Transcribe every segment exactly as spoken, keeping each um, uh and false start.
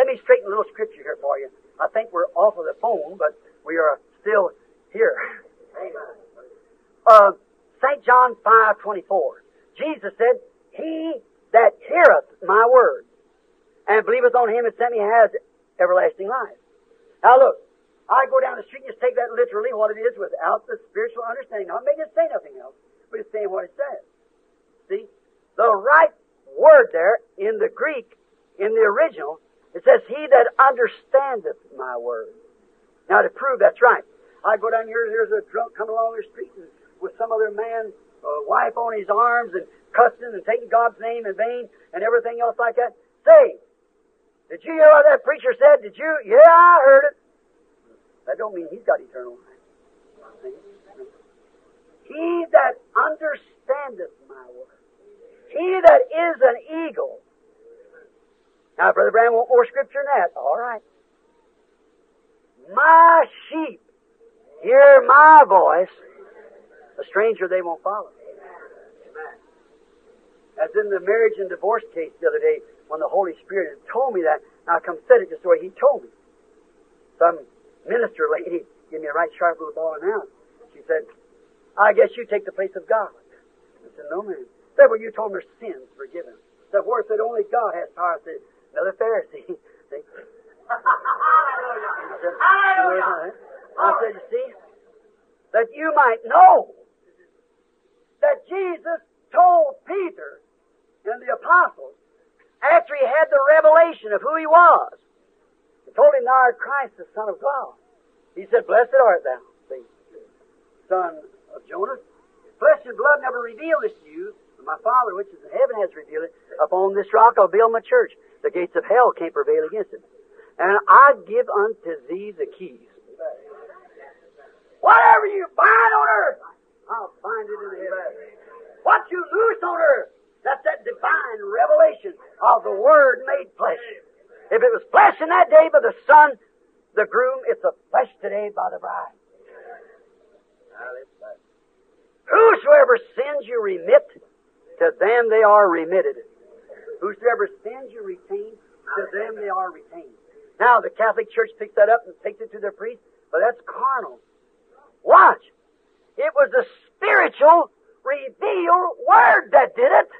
let me straighten a little scripture here for you. I think we're off of the phone, but we are still here. Uh, Saint John five twenty-four. Jesus said, He that heareth my word and believeth on Him that sent me has everlasting life. Now look, I go down the street and just take that literally, what it is, without the spiritual understanding. Not making it say nothing else, but it's saying what it says. See? The right word there in the Greek, in the original, it says, He that understandeth my word. Now to prove that's right, I go down here, there's a drunk coming along the street and with some other man, uh, wife on his arms and cussing and taking God's name in vain and everything else like that. Say, did you hear what that preacher said? Did you? Yeah, I heard it. That don't mean he's got eternal life. He that understandeth my word. He that is an eagle. Now, Brother Branham want more scripture than that. All right. My sheep hear my voice. A stranger they won't follow. As in the marriage and divorce case the other day, when the Holy Spirit had told me that, and I come said it just the way He told me. Some minister lady gave me a right sharp little ball and out. She said, I guess you take the place of God. I said, no, man. She said, well, you told them their sins forgiven. I said, where? Said, only God has power. I said, another Pharisee. See? I said, I said, you see, that you might know that Jesus told Peter and the apostles, after He had the revelation of who He was, He told him, Thou art Christ, the Son of God. He said, Blessed art thou, see, son of Jonas. Flesh and blood never revealed this to you, but my Father which is in heaven has revealed it. Upon this rock I'll build my church. The gates of hell can't prevail against it. And I give unto thee the keys. Whatever you bind on earth, I'll bind it in heaven. What you loose on earth, that's that divine revelation of the Word made flesh. If it was flesh in that day by the Son, the groom, it's a flesh today by the bride. Whosoever sins you remit, to them they are remitted. Whosoever sins you retain, to them they are retained. Now, the Catholic Church picks that up and takes it to their priest, but that's carnal. Watch. It was the spiritual, revealed Word that did it.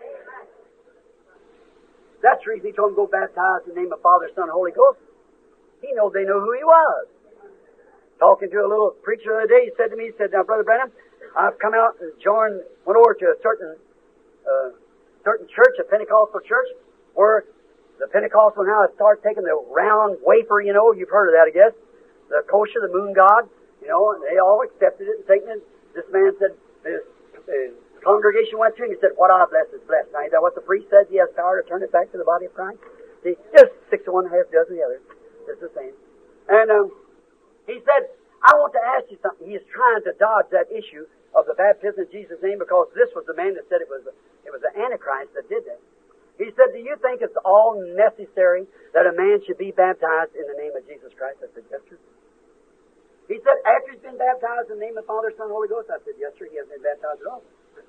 That's the reason He told them to go baptize in the name of Father, Son, and Holy Ghost. He knew they knew who He was. Talking to a little preacher the other day, he said to me, he said, now, Brother Branham, I've come out and joined, went over to a certain, uh, certain church, a Pentecostal church, where the Pentecostal now has started taking the round wafer, you know, you've heard of that, I guess, the kosher, the moon god, you know, and they all accepted it and taken it. This man said, this uh, congregation went to him, he said, what I bless is blessed. Now, is that what the priest says? He has power to turn it back to the body of Christ? See, just six of one, half dozen of the other. It's the same. And um, he said, I want to ask you something. He is trying to dodge that issue of the baptism in Jesus' name because this was the man that said it was it was the Antichrist that did that. He said, do you think it's all necessary that a man should be baptized in the name of Jesus Christ? I said, yes, sir. He said, after he's been baptized in the name of the Father, Son, and Holy Ghost? I said, yes, sir, he hasn't been baptized at all.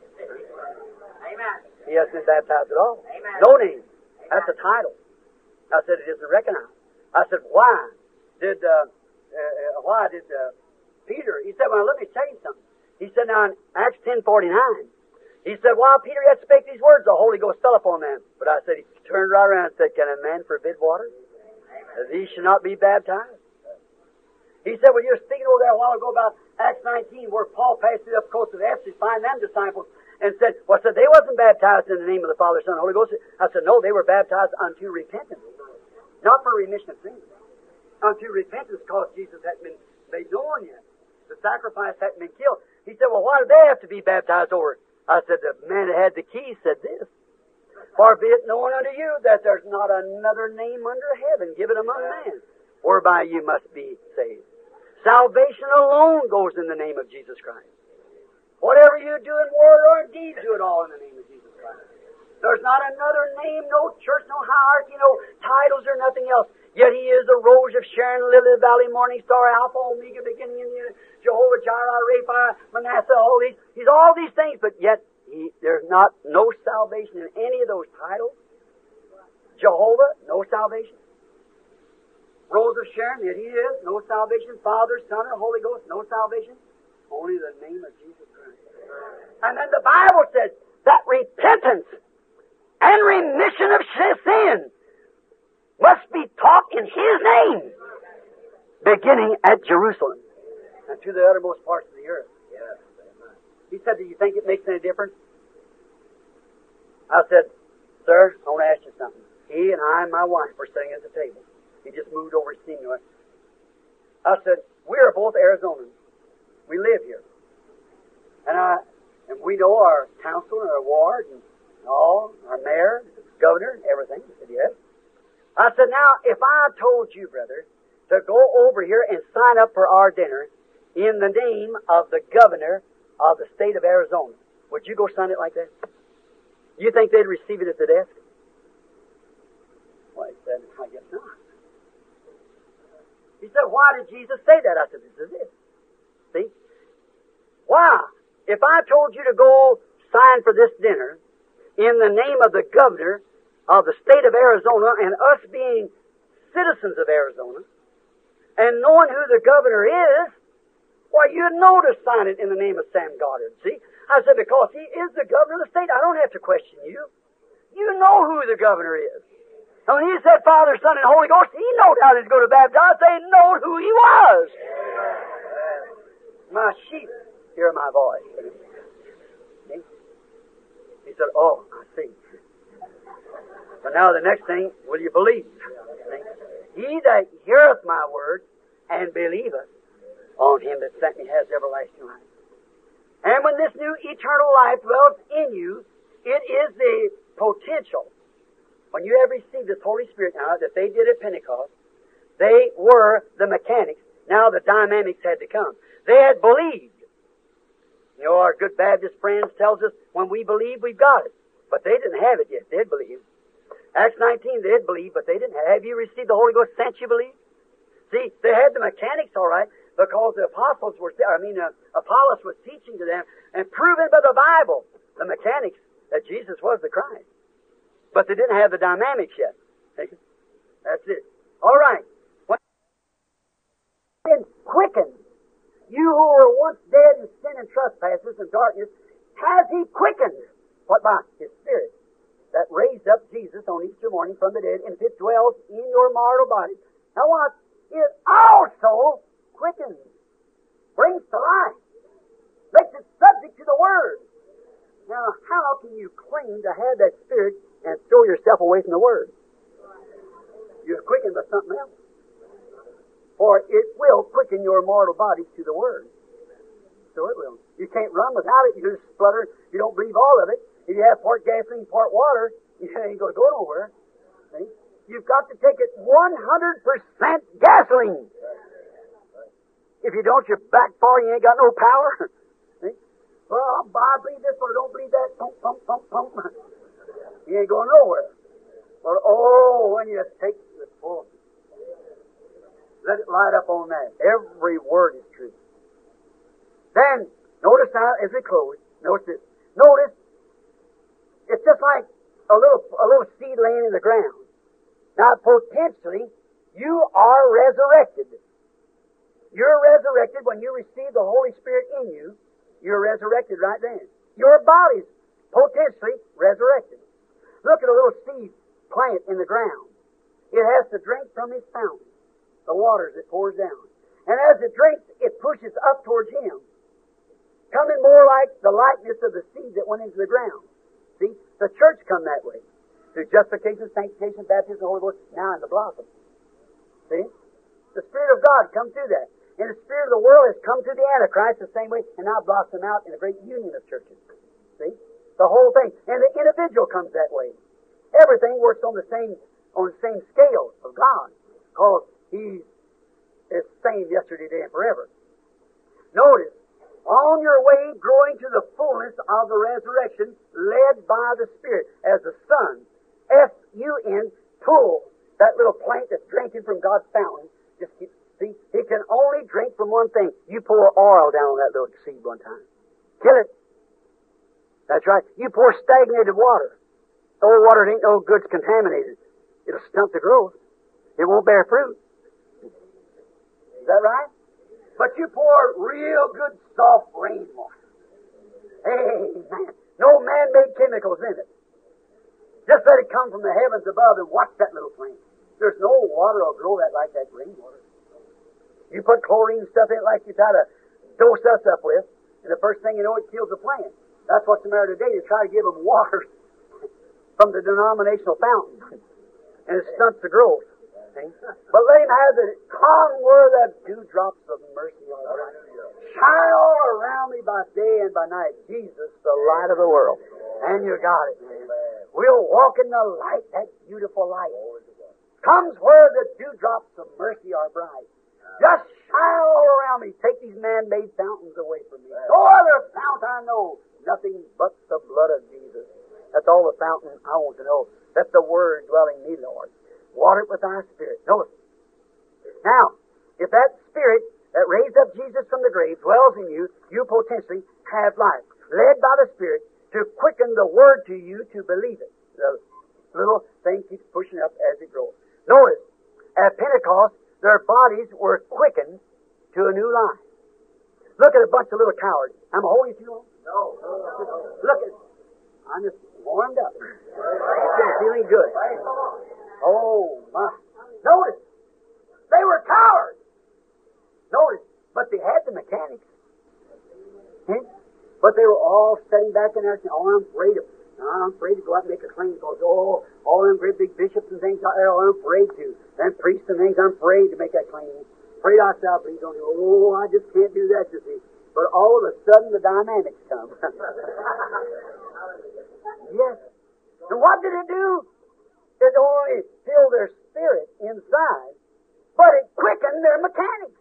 Amen. He hasn't been baptized at all. Amen. No name. That's a title. I said, it isn't recognized. I said, why did, uh, uh, why did uh, Peter, he said, well, let me tell you something. He said, now in Acts ten forty-nine, he said, while Peter yet spake these words, the Holy Ghost fell upon them. But I said, he turned right around and said, can a man forbid water? That he should not be baptized? He said, well, you're speaking over there a while ago about Acts nineteen, where Paul passed it up the coast of Ephesus, find them disciples, and said, well, said they wasn't baptized in the name of the Father, Son, and Holy Ghost. I said, no, they were baptized unto repentance. Not for remission of sins. Unto repentance, because Jesus hadn't been made known yet. The sacrifice hadn't been killed. He said, well, why did they have to be baptized over? I said, the man that had the key said this. For be it known unto you that there's not another name under heaven given among men, whereby you must be saved. Salvation alone goes in the name of Jesus Christ. Whatever you do in word or in deed, do it all in the name of Jesus Christ. There's not another name, no church, no hierarchy, no titles or nothing else. Yet He is the Rose of Sharon, Lily of the Valley, Morning Star, Alpha, Omega, beginning and end, Jehovah Jireh, Rapha, Manasseh, all these. He's all these things, but yet he, there's not no salvation in any of those titles. Jehovah, no salvation. Rose of Sharon, that He is. No salvation. Father, Son, or Holy Ghost, no salvation. Only the name of Jesus Christ. And then the Bible says that repentance and remission of sin must be taught in His name, beginning at Jerusalem and to the uttermost parts of the earth. Yes. He said, do you think it makes any difference? I said, sir, I want to ask you something. He and I and my wife were sitting at the table. He just moved over to see me. I said, we are both Arizonans. We live here. And I, and we know our council and our ward and all, our mayor, governor, everything. He said, yes. I said, now, if I told you, brother, to go over here and sign up for our dinner in the name of the governor of the state of Arizona, would you go sign it like that? You think they'd receive it at the desk? Well, he said, I guess not. He said, why did Jesus say that? I said, this is it. See? Why? If I told you to go sign for this dinner in the name of the governor of the state of Arizona and us being citizens of Arizona and knowing who the governor is, why, you'd know to sign it in the name of Sam Goddard. See? I said, because he is the governor of the state, I don't have to question you. You know who the governor is. And when he said Father, Son, and Holy Ghost, he knowed how to go to baptize. They knowed who he was. My sheep hear my voice. See? He said, oh, I see. But now the next thing, will you believe? See? He that heareth my word and believeth on him that sent me has everlasting life. And when this new eternal life dwells in you, it is the potential. When you have received this Holy Spirit now, that they did at Pentecost, they were the mechanics. Now the dynamics had to come. They had believed. You know, our good Baptist friends tells us, when we believe, we've got it. But they didn't have it yet. They had believed. Acts nineteen, they had believed, but they didn't have. Have you received the Holy Ghost since you believed? See, they had the mechanics all right, because the apostles were, I mean, uh, Apollos was teaching to them and proving by the Bible, the mechanics, that Jesus was the Christ. But they didn't have the dynamics yet. That's it. All right. When been quickened, you who were once dead in sin and trespasses and darkness, has He quickened? What by? His Spirit, that raised up Jesus on Easter morning from the dead, and it dwells in your mortal body. Now what? It also quickens, brings to life, makes it subject to the Word. Now, how can you claim to have that Spirit and throw yourself away from the Word? You're quickened by something else. For it will quicken your mortal bodies to the Word. So it will. You can't run without it. You just splutter. You don't believe all of it. If you have part gasoline, part water, you ain't going to go nowhere. See? You've got to take it one hundred percent gasoline. If you don't, you're back far, you ain't got no power. See? Well, I believe this, but I don't believe that. Pump, pump, pump, pump. You ain't going nowhere. But oh, when you take the full, let it light up on that. Every word is true. Then, notice now as we close, notice this. Notice, it's just like a little, a little seed laying in the ground. Now, potentially, you are resurrected. You're resurrected when you receive the Holy Spirit in you. You're resurrected right then. Your body's potentially resurrected. Look at a little seed plant in the ground. It has to drink from His fountain, the waters it pours down. And as it drinks, it pushes up towards Him, coming more like the likeness of the seed that went into the ground. See, the church come that way. Through justification, sanctification, baptism, the Holy Ghost, now in the blossom. See? The Spirit of God come through that. And the spirit of the world has come to the Antichrist the same way, and now blossom out in a great union of churches. See? The whole thing. And the individual comes that way. Everything works on the same on the same scale of God, because He is the same yesterday, today, and forever. Notice, on your way growing to the fullness of the resurrection, led by the Spirit, as the Son, S U N, pulls that little plant that's drinking from God's fountain. Just keep See, it can only drink from one thing. You pour oil down on that little seed one time. Kill it. That's right. You pour stagnated water. Old water ain't no good, it's contaminated. It'll stunt the growth. It won't bear fruit. Is that right? But you pour real good soft rainwater. Amen. No man-made chemicals in it. Just let it come from the heavens above and watch that little flame. There's no water will grow that like that rainwater. You put chlorine stuff in it like you try to dose us up with, and the first thing you know, it kills the plant. That's what's the matter today. You try to give them water from the denominational fountain, and it stunts the growth. See? But let him have the come where the dewdrops of mercy are. Shine all around me by day and by night. Jesus, the light of the world. And you got it, man. We'll walk in the light, that beautiful light. Comes where the dewdrops of mercy are bright. Just shine all around me. Take these man-made fountains away from me. No other fount I know. Nothing but the blood of Jesus. That's all the fountain I want to know. Let the Word dwell in me, Lord. Water it with thy Spirit. Notice. Now, if that Spirit that raised up Jesus from the grave dwells in you, you potentially have life. Led by the Spirit to quicken the Word to you to believe it. The little thing keeps pushing up as it grows. Notice, at Pentecost, their bodies were quickened to a new life. Look at a bunch of little cowards. I'm holding you long? No. Look at I'm just warmed up. I'm feeling good. Oh, my. Notice, they were cowards. Notice, but they had the mechanics. Hmm? But they were all sitting back in there saying, oh, I'm afraid of I'm afraid to go out and make a claim because, oh, all them great big bishops and things out there, oh, I'm afraid to. Them priests and things, I'm afraid to make that claim. Afraid I shall please don't do. Oh, I just can't do that, you see. But all of a sudden, the dynamics come. Yes. And what did it do? It only filled their spirit inside, but it quickened their mechanics.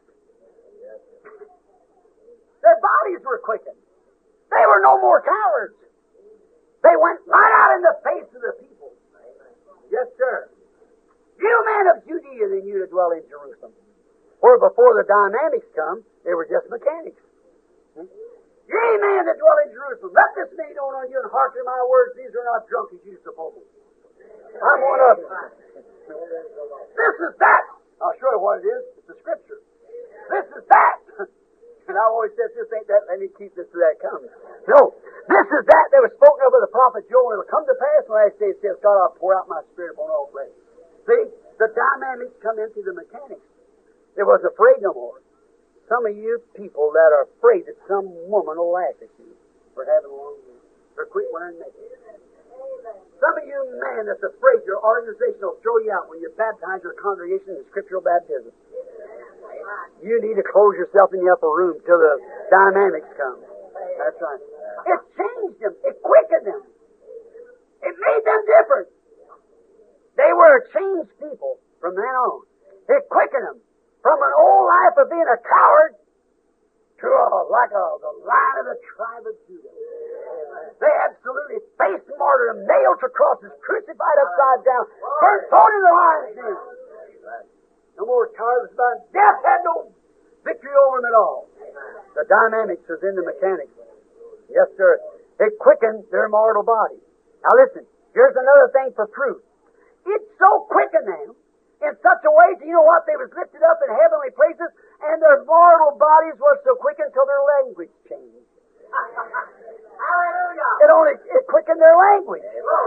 Their bodies were quickened. They were no more cowards. They went right out in the face of the people. Yes, sir. You men of Judea, then you to dwell in Jerusalem. Where before the dynamics come, they were just mechanics. Hmm? Ye men that dwell in Jerusalem, let this be known on you and hearken to my words. These are not drunk as you suppose. I'm one of them. This is that. I'll show you what it is. It's the Scripture. This is that. And I always said, this ain't that. Let me keep this till that comes. No. This is that that was spoken of by the prophet Joel. It'll come to pass when I say, says, God, I'll pour out my Spirit upon all flesh. See? The dynamics come into the mechanics. They was afraid no more. Some of you people that are afraid that some woman will laugh at you for having a long hair, or quit wearing makeup. Some of you men that's afraid your organization will throw you out when you baptize your congregation in scriptural baptism. You need to close yourself in the upper room till the dynamics come. That's right. It changed them. It quickened them. It made them different. They were a changed people from then on. It quickened them from an old life of being a coward to a, like a, the Lion of the tribe of Judah. They absolutely faced martyrdom, nailed to crosses, crucified upside down, burnt, thrown in the lion's den. No more cowards about death had no victory over them at all. The dynamics was in the mechanics. Yes, sir. It quickened their mortal body. Now listen, here's another thing for proof. It's so quickened them in such a way, you know what, they was lifted up in heavenly places, and their mortal bodies was so quickened until their language changed. Hallelujah. It only it quickened their language.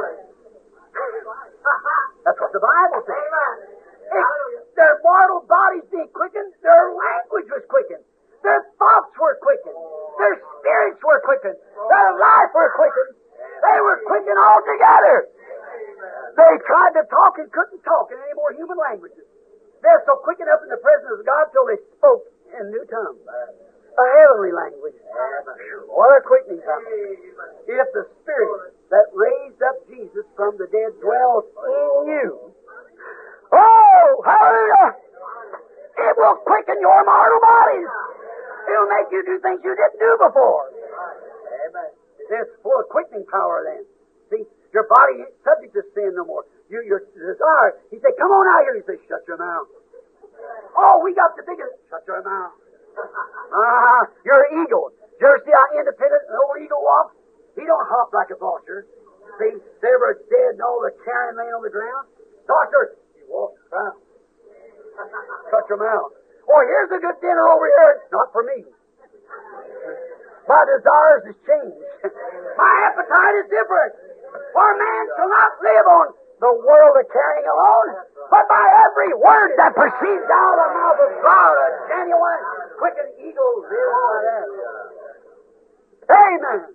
That's what the Bible says. Amen. It, their mortal bodies being quickened, their language was quickened. Their thoughts were quickened. Their spirits were quickened. Their life were quickened. They were quickened all together. They tried to talk and couldn't talk in any more human languages. They're so quickened up in the presence of God till they spoke in new tongues. A heavenly language. What a quickening time. If the Spirit that raised up Jesus from the dead dwells in you, oh, hallelujah! It will quicken your mortal bodies. It'll make you do things you didn't do before. Amen. It's full of quickening power then. See, your body ain't subject to sin no more. You, your desire. He said, come on out here. He said, shut your mouth. Oh, we got the biggest. Shut your mouth. Ah, uh, you're an eagle. Did you ever see how independent an old eagle walks? He don't hop like a vulture. See, they were dead and all the carrion laying on the ground. Doctor, he walks around. Shut your mouth. Well, here's a good dinner over here. It's not for me. My desires has changed. My appetite is different. For man shall not live on the world of carrying alone, but by every word that proceeds out of the mouth of God. A genuine, quickened eagle lives by that. Amen.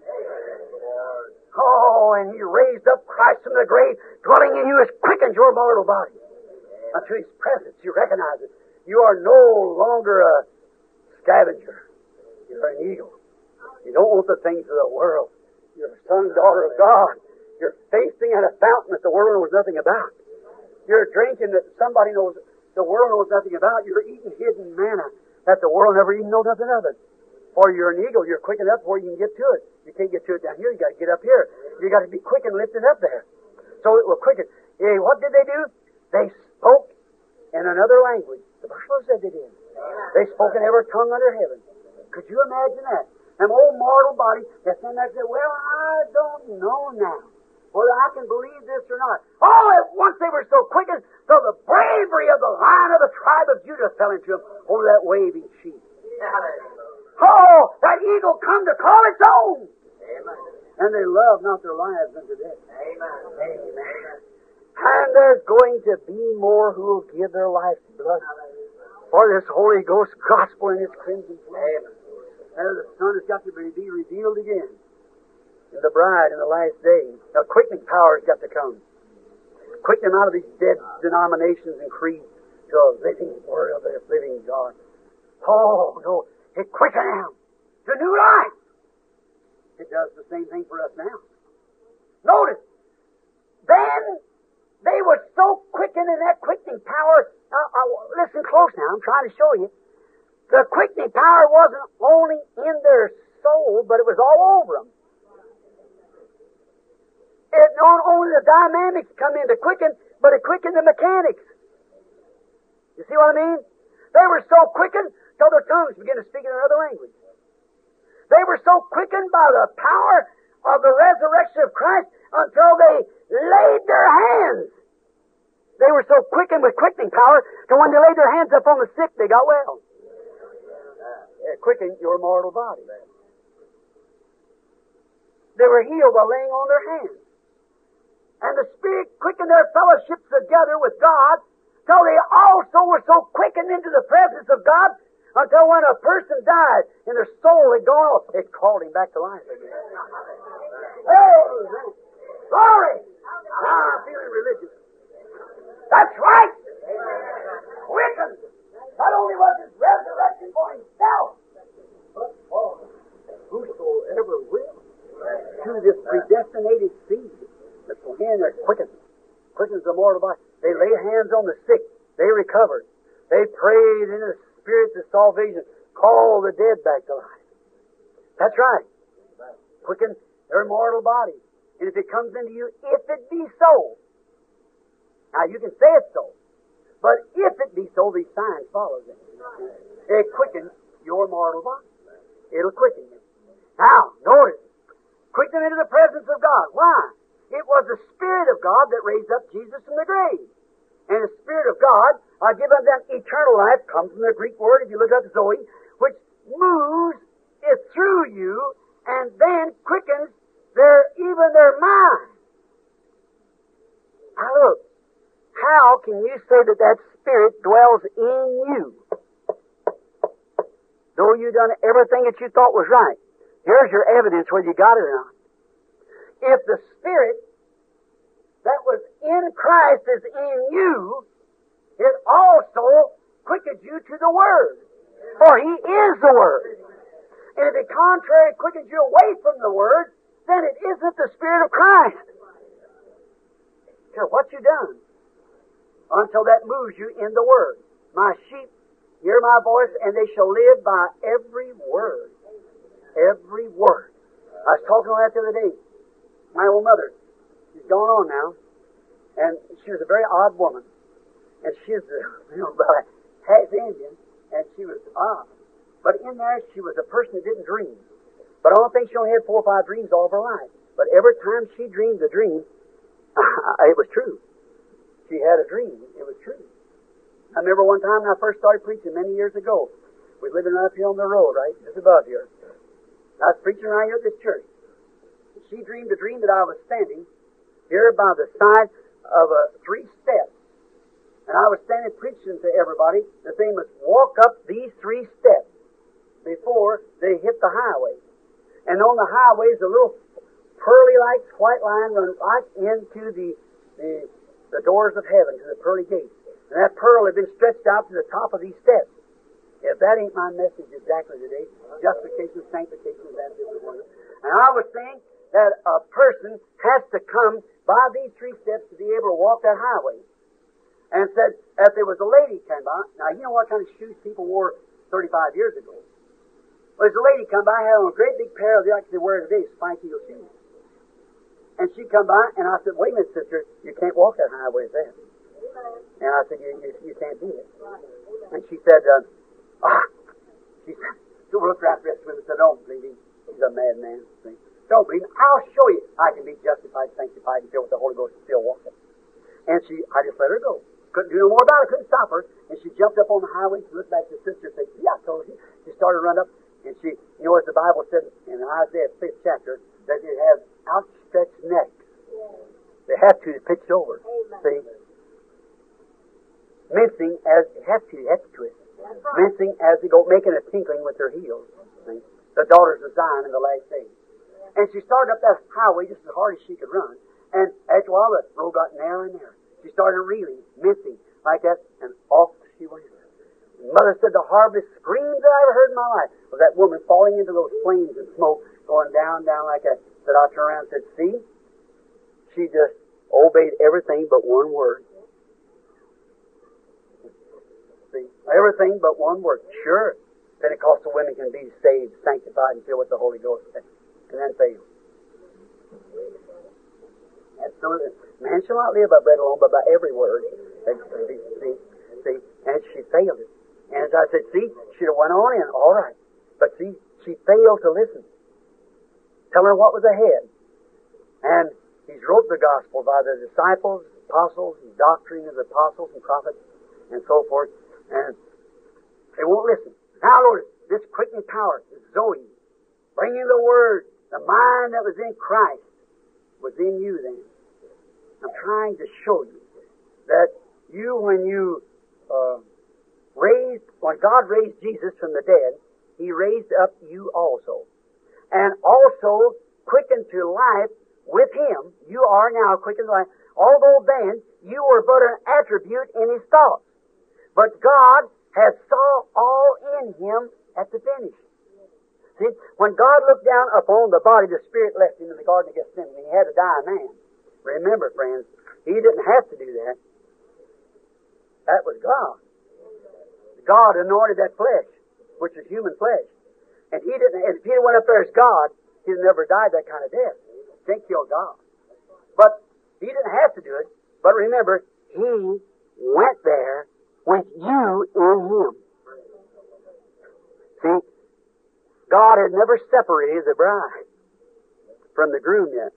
Oh, and He raised up Christ from the grave, dwelling in you has quickened your mortal body. Unto His presence, you recognize it. You are no longer a scavenger. You're an eagle. You don't want the things of the world. You're a son, daughter of God. You're facing at a fountain that the world knows nothing about. You're drinking that somebody knows, the world knows nothing about. You're eating hidden manna that the world never even knows nothing of it. For you're an eagle. You're quick enough before you can get to it. You can't get to it down here. You got to get up here. You got to be quick and lifted up there. So it will quicken. Hey, what did they do? They spoke in another language. The Bible said they did. They spoke in every tongue under heaven. Could you imagine that? Them old mortal body that's in there said, well, I don't know now whether I can believe this or not. Oh, at once they were so quickened, so the bravery of the Lion of the tribe of Judah fell into them over that waving sheet. Oh, that eagle come to call its own. Amen. And they love not their lives unto death. Amen. Amen. And there's going to be more who will give their life's blood for this Holy Ghost gospel in its crimson flame. And the Son has got to be revealed again in the bride in the last day. Now, quickening power has got to come. Quicken them out of these dead denominations and creeds to a living word of the living God. Oh, no. It quickens them to new life. It does the same thing for us now. Notice, then they were so quickened in that quickening power. Now, uh, listen close now. I'm trying to show you. The quickening power wasn't only in their soul, but it was all over them. It not only the dynamics come in to quicken, but it quickened the mechanics. You see what I mean? They were so quickened till their tongues began to speak in another language. They were so quickened by the power of the resurrection of Christ until they laid their hands. They were so quickened with quickening power that when they laid their hands upon the sick, they got well. It quickened your mortal body. They were healed by laying on their hands. And the Spirit quickened their fellowships together with God till they also were so quickened into the presence of God until when a person died and their soul had gone off, it called him back to life again. Oh, glory! Now I'm feeling religious. That's right! Quickened! Not only was His resurrection for Himself, but for whosoever will, to this predestinated seed. That's for Him that quickens. Quickens the mortal body. They lay hands on the sick. They recovered. They prayed in the spirits of salvation. Called the dead back to life. That's right. Quicken their mortal body. And if it comes into you, if it be so. Now you can say it's so. But if it be so, these signs follow them. It quickens your mortal body. It'll quicken you. Now, notice. Quicken them into the presence of God. Why? It was the Spirit of God that raised up Jesus from the grave. And the Spirit of God, uh, given them eternal life, comes from the Greek word, if you look up Zoe, which moves it through you and then quickens their even their mind. Now look, how can you say that that Spirit dwells in you? Though you've done everything that you thought was right. Here's your evidence whether you got it or not. If the Spirit that was in Christ is in you, it also quickens you to the Word. For He is the Word. And if it contrary quickens you away from the Word, then it isn't the Spirit of Christ. Here, what you done? Until that moves you in the Word. My sheep hear my voice, and they shall live by every word. Every word. I was talking on that the other day. My old mother, she's gone on now, and she was a very odd woman. And she's, you know, about half Indian, and she was odd. But in there, she was a person that didn't dream. But I don't think she only had four or five dreams all of her life. But every time she dreamed a dream, it was true. She had a dream. It was true. I remember one time when I first started preaching many years ago. We were living right up here on the road, right, just above here. I was preaching right here at this church. She dreamed a dream that I was standing here by the side of a three steps. And I was standing preaching to everybody that they must walk up these three steps before they hit the highway. And on the highway is a little pearly-like white line running right into the, the, the doors of heaven, to the pearly gates. And that pearl had been stretched out to the top of these steps. If that ain't my message exactly today, justification, sanctification, baptism, and And I was saying that a person has to come by these three steps to be able to walk that highway. And said, if there was a lady came by, now you know what kind of shoes people wore thirty-five years ago. Well, there's a lady come by, had on a great big pair of, like they wear today, spike heel shoes. And she come by, and I said, wait a minute, sister, you can't walk that highway with that. And I said, you, you, you can't do it. And she said, uh, ah, she said, she looked around the rest of him and said, don't believe him. He's a madman. Don't believe him. I'll show you I can be justified, sanctified, and filled with the Holy Ghost and still walk it. And she, I just let her go. Couldn't do no more about it. Couldn't stop her. And she jumped up on the highway. She looked back to the sister and said, yeah, I told you. She started to run up. And she, you know, as the Bible said in Isaiah fifth chapter, that it has outstretched necks. They have to, to pitch over. Amen. See? Mincing as, it has to, it has to twist. Right. Mincing as they go, making a tinkling with their heels. See? The daughters of Zion in the last days. And she started up that highway just as hard as she could run. And after a while, the road got narrower and narrower. She started reeling, mincing, like that, and off she went. Mother said the hardest screams that I ever heard in my life was that woman falling into those flames and smoke, going down, down like that. Said I turned around and said, see? She just obeyed everything but one word. See? Everything but one word. Sure, Pentecostal women can be saved, sanctified, and filled with the Holy Ghost, and then fail. Absolutely. Man shall not live by bread alone, but by every word. See, see, see, and she failed it. And as I said, see, she'd have went on in, all right. But see, she failed to listen. Tell her what was ahead. And he's wrote the gospel by the disciples, apostles, and doctrine of the apostles and prophets, and so forth. And they won't listen. Now, Lord, this quickening power is Zoe, bringing the word, the mind that was in Christ was in you then. I'm trying to show you that you, when you uh, raised, when God raised Jesus from the dead, He raised up you also. And also quickened to life with Him. You are now quickened to life. Although then you were but an attribute in His thoughts. But God has saw all in Him at the finish. See, when God looked down upon the body, the Spirit left Him in the Garden of Gethsemane. He had to die a man. Remember, friends, He didn't have to do that. That was God. God anointed that flesh, which is human flesh. And He didn't, if He went up there as God, He'd never died that kind of death. Can't kill God. But He didn't have to do it. But remember, He went there with you in Him. See, God had never separated the bride from the groom yet.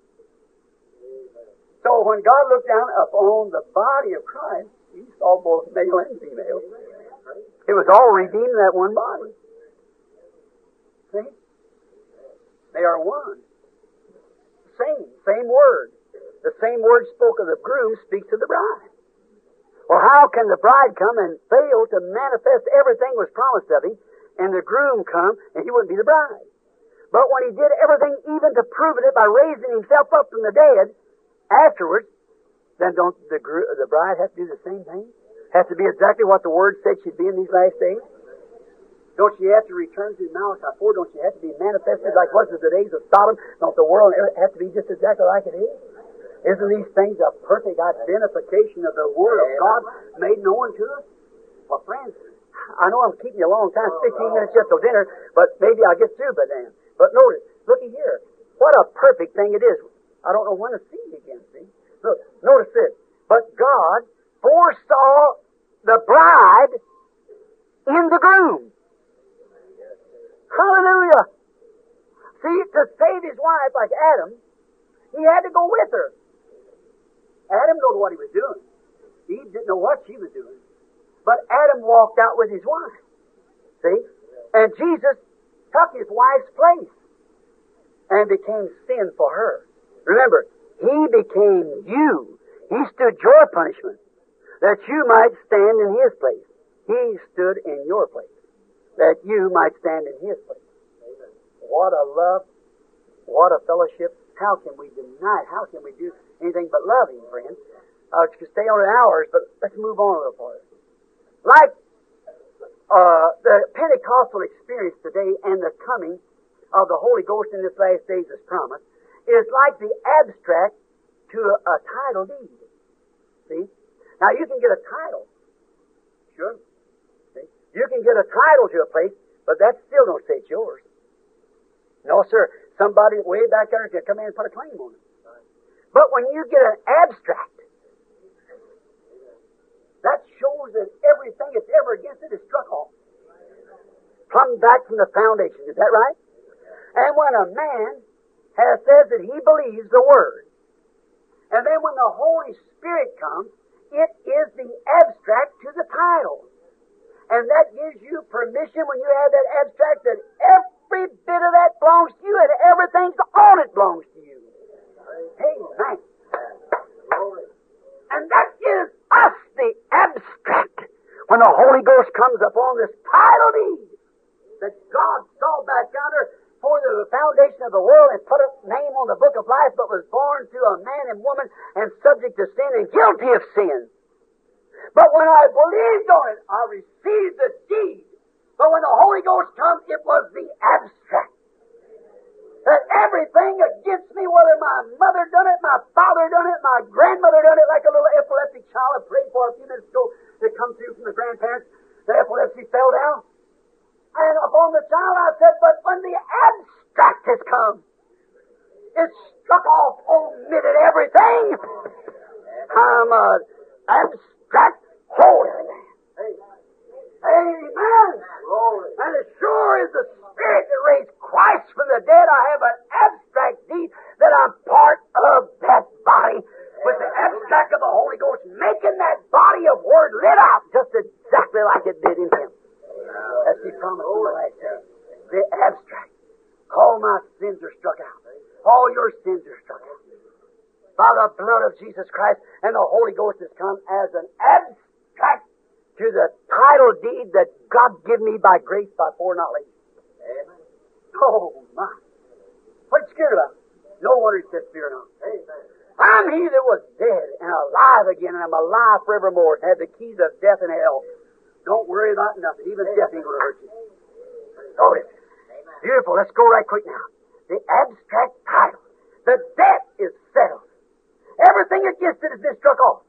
So when God looked down upon the body of Christ, He saw both male and female. It was all redeemed in that one body. See? They are one. Same, same word. The same word spoke of the groom speaks of the bride. Well, how can the bride come and fail to manifest everything was promised of him, and the groom come and he wouldn't be the bride? But when he did everything even to prove it by raising himself up from the dead, afterwards, then don't the the bride have to do the same thing? Has to be exactly what the Word said she'd be in these last days? Don't she have to return to Malachi four? Don't she have to be manifested like was it the days of Sodom? Don't the world have to be just exactly like it is? Isn't these things a perfect identification of the Word of God made known to us? Well, friends, I know I'm keeping you a long time, fifteen minutes just till dinner, but maybe I'll get through by then. But notice, looky here. What a perfect thing it is. I don't know when to see it again, see? Look, notice this. But God foresaw the bride in the groom. Hallelujah. See, to save his wife like Adam, he had to go with her. Adam didn't know what he was doing. Eve didn't know what she was doing. But Adam walked out with his wife. See? And Jesus took his wife's place and became sin for her. Remember, He became you. He stood your punishment that you might stand in His place. He stood in your place that you might stand in His place. Amen. What a love. What a fellowship. How can we deny it? How can we do anything but love Him, friends? I could stay on in hours, but let's move on a little farther. Like uh, the Pentecostal experience today and the coming of the Holy Ghost in this last days is promised is like the abstract to a, a title deed. See? Now you can get a title. Sure. See? You can get a title to a place, but that still don't say it's yours. No, sir. Somebody way back there can come in and put a claim on it. But when you get an abstract, that shows that everything that's ever against it is struck off. Plumb back from the foundation. Is that right? And when a man has said that he believes the Word, and then when the Holy Spirit comes, it is the abstract to the title. And that gives you permission when you have that abstract that every bit of that belongs to you and everything's on it belongs to you. Amen. And that gives us the abstract when the Holy Ghost comes upon this title deed that God saw back yonder for the foundation of the world and put a name on the book of life, but was born to a man and woman and subject to sin and guilty of sin. But when I believed on it, I received the deed. But when the Holy Ghost comes, it was the abstract. That everything against me, whether my mother done it, my father done it, my grandmother done it, like a little epileptic child I prayed for a few minutes ago that come through from the grandparents, the epilepsy fell down. And upon the child I said, but when the abstract has come, it struck off, omitted everything. I'm an abstract holy man. Amen. And as sure as the Spirit that raised Christ from the dead, I have an abstract deed that I'm part of that body with the abstract of the Holy Ghost making that body of Word lit out just exactly like it did in Him. As He promised in the last day. The abstract. All my sins are struck out. All your sins are struck out. By the blood of Jesus Christ, and the Holy Ghost has come as an abstract to the title deed that God gave me by grace, by foreknowledge. Amen. Oh, my. What are you scared about? No wonder He said, fear not. Amen. I'm He that was dead and alive again, and I'm alive forevermore, and have the keys of death and hell. Don't worry about nothing. Even death ain't going to hurt you. Oh, it's beautiful. Let's go right quick now. The abstract title. The debt is settled. Everything against it has been struck off.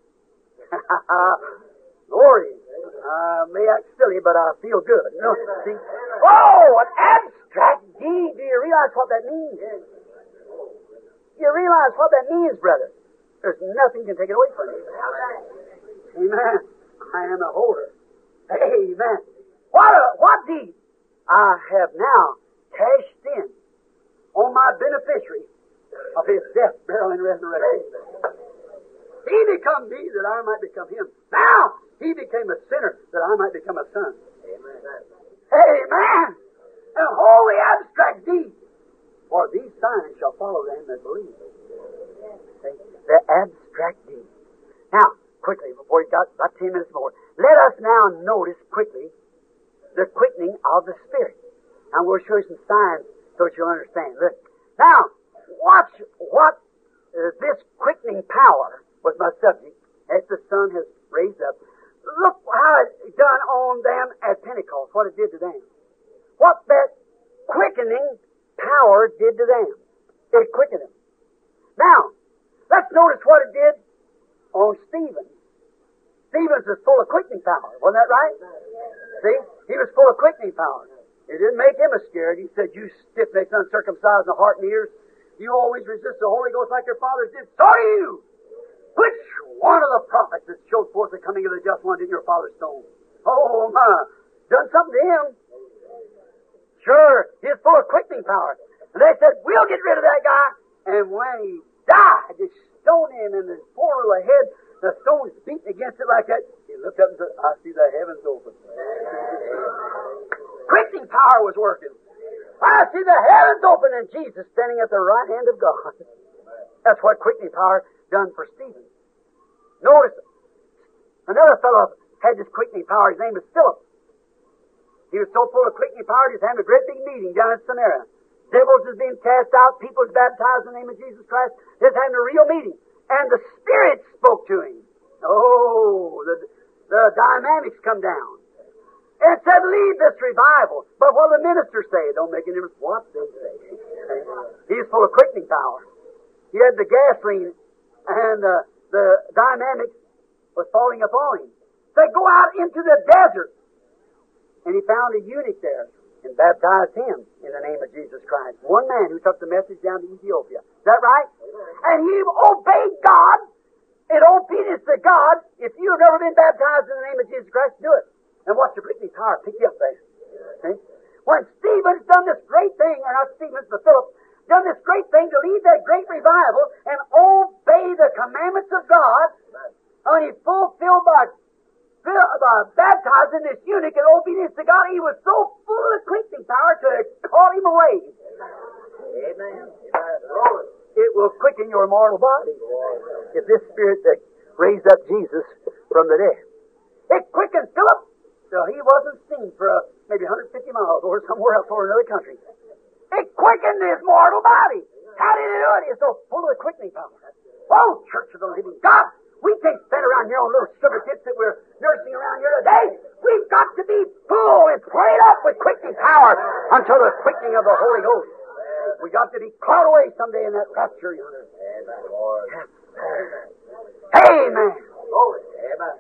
Glory. Uh, may act silly, but I feel good. No, see? Oh, an abstract deed. Do you realize what that means? Do you realize what that means, brother? There's nothing can take it away from you. Amen. I am a holder. Amen. What a, what deed? I have now cashed in on my beneficiary of His death, burial, and resurrection. He become me that I might become Him. Now He became a sinner that I might become a son. Amen. Amen. And holy abstract deed. For these signs shall follow them that believe. See? The abstract deed. Now, quickly, before we got about ten minutes more, let us now notice quickly the quickening of the Spirit. And we'll show you some signs so that you'll understand. Listen. Now, watch what uh, this quickening power was my subject as the sun has raised up. Look how it done on them at Pentecost, what it did to them. What that quickening power did to them. It quickened them. Now, let's notice what it did on Stephen. Stephen was full of quickening power. Wasn't that right? See? He was full of quickening power. It didn't make him a scared. He said, you stiff-necked, uncircumcised in the heart and ears, you always resist the Holy Ghost like your fathers did. So do you! Which one of the prophets that showed forth the coming of the just one did your father stone? Oh, my. Done something to him. Sure, he was full of quickening power. And they said, we'll get rid of that guy. And when he died, they stoned him in his poor little head. The stones beating against it like that. He looked up and said, I see the heavens open. Quickening power was working. I see the heavens open and Jesus standing at the right hand of God. That's what quickening power done for Stephen. Notice, another fellow had this quickening power. His name was Philip. He was so full of quickening power, he was having a great big meeting down at Samaria. Devils was being cast out, people was baptized in the name of Jesus Christ. He was having a real meeting. And the Spirit spoke to him. Oh, the, the dynamics come down. And said, lead this revival. But what the ministers say, it don't make any difference what they say. He's full of quickening power. He had the gasoline, and the, the dynamics was falling upon him. Said, go out into the desert. And he found a eunuch there and baptized him in the name of Jesus Christ. One man who took the message down to Ethiopia. Is that right? And he obeyed God in obedience to God. If you've never been baptized in the name of Jesus Christ, do it. And watch the quickening power pick you up there. See? When Stephen's done this great thing, or not Stephen's, but Philip, done this great thing to lead that great revival and obey the commandments of God, and he fulfilled by, by baptizing this eunuch in obedience to God, he was so full of quickening power to it caught him away. Amen. It will quicken your mortal body. If this Spirit that raised up Jesus from the dead. It quickened Philip. So he wasn't seen for uh, maybe one hundred fifty miles or somewhere else or another country. It quickened his mortal body. How did it do it? It's so full of quickening power. Oh, Church of the Living God, we can't stand around here on little sugar tits that we're nursing around here today. We've got to be full and prayed up with quickening power until the quickening of the Holy Ghost. We got to be caught away someday in that rapture yonder. Amen. Amen.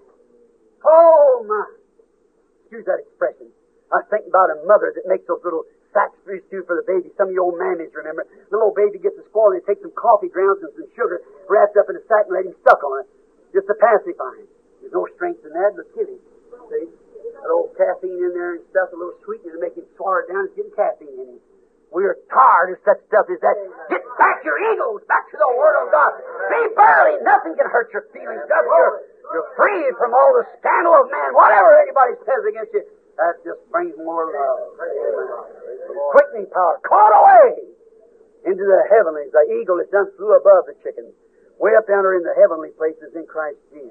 Oh, my. Excuse that expression. I was thinking about a mother that makes those little sacks for stew for the baby. Some of you old mammies remember. The little baby gets a spoil and they take some coffee grounds and some sugar wrapped up in a sack and let him suck on it. Just to pacify him. There's no strength in that, but kill him. See? That old caffeine in there and stuff, a little sweetener to make him swallow it down. It's getting caffeine in him. We are tired of such stuff as that. Get back your egos, back to the Word of God. Be burly. Nothing can hurt your feelings. You're, you're free from all the scandal of man. Whatever anybody says against you, that just brings more love. Quickening power. Caught away into the heavenlies. The eagle is done flew above the chicken. Way up down there in the heavenly places in Christ Jesus.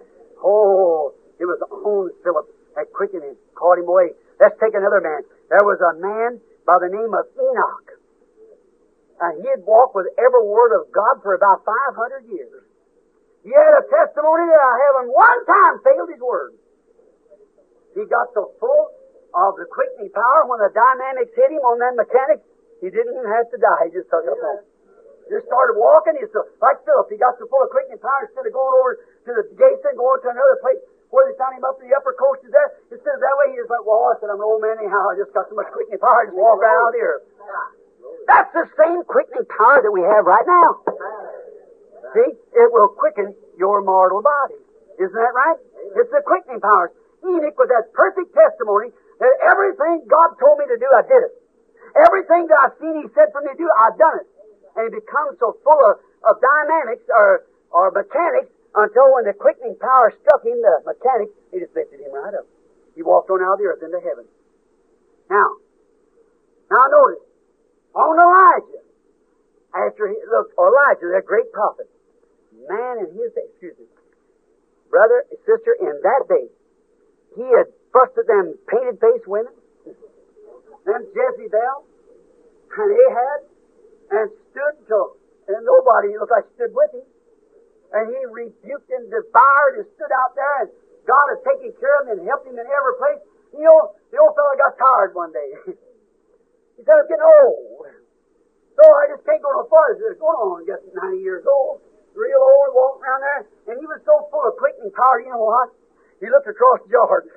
Oh, it was on Philip that quickened him, caught him away. Let's take another man. There was a man by the name of Enoch. And he had walked with every word of God for about five hundred years. He had a testimony that I haven't one time failed his word. He got so full of the quickening power when the dynamics hit him on that mechanics, he didn't even have to die. He just took it up home. Just started walking. He's so, like Philip, he got so full of quickening power instead of going over to the gates and going to another place where they found him up in the upper coast there. Instead of that way, he just went, well, I said, I'm an old man anyhow. I just got so much quickening power. I just walk around out here. That's the same quickening power that we have right now. See? It will quicken your mortal body. Isn't that right? It's the quickening power. Enoch with that perfect testimony that everything God told me to do, I did it. Everything that I've seen He said for me to do, I've done it. And he becomes so full of, of dynamics or, or mechanics until when the quickening power struck him, the mechanics, he just lifted him right up. He walked on out of the earth into heaven. Now, now notice, on Elijah, after he, look, Elijah, that great prophet, man in his day, excuse me, brother, sister, in that day, he had busted them painted-faced women, them Jezebel, and Ahab, and stood till, and nobody looked like stood with him. And he rebuked and devoured and stood out there, and God had taken care of him and helped him in every place. You know, the old fellow got tired one day. He said, I'm getting old. So I just can't go no farther. He said, going on, I guess ninety years old, real old, walking around there. And he was so full of quickening power, you know what? He looked across the yard.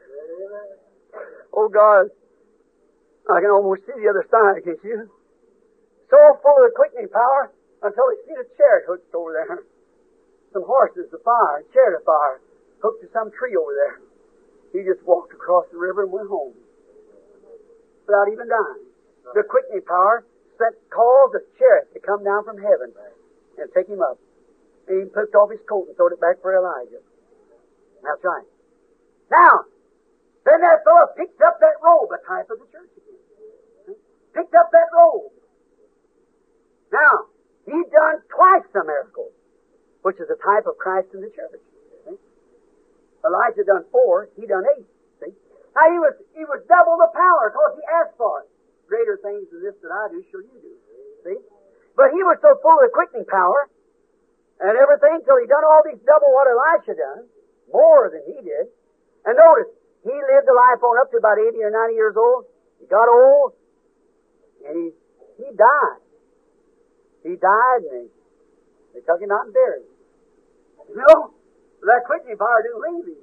Oh, God. I can almost see the other side, can't you? So full of the quickening power until he seen a chariot hooked over there. Some horses, the fire, a chariot of fire, hooked to some tree over there. He just walked across the river and went home without even dying. The quickening power sent caused a chariot to come down from heaven and take him up. And he took off his coat and throwed it back for Elijah. That's right. Now, then that fellow picked up that robe, a type of the church again. Picked up that robe. Now, he done twice the miracle, which is a type of Christ in the church. See? Elijah done four, he done eight. See? Now he was he was double the power because he asked for it. Greater things than this that I do shall you do. See? But he was so full of the quickening power and everything till he done all these double what Elisha done, more than he did. And notice, he lived a life on up to about eighty or ninety years old. He got old, and he he died. He died, and they, they took him out and buried him. You know, that quickening power didn't leave him.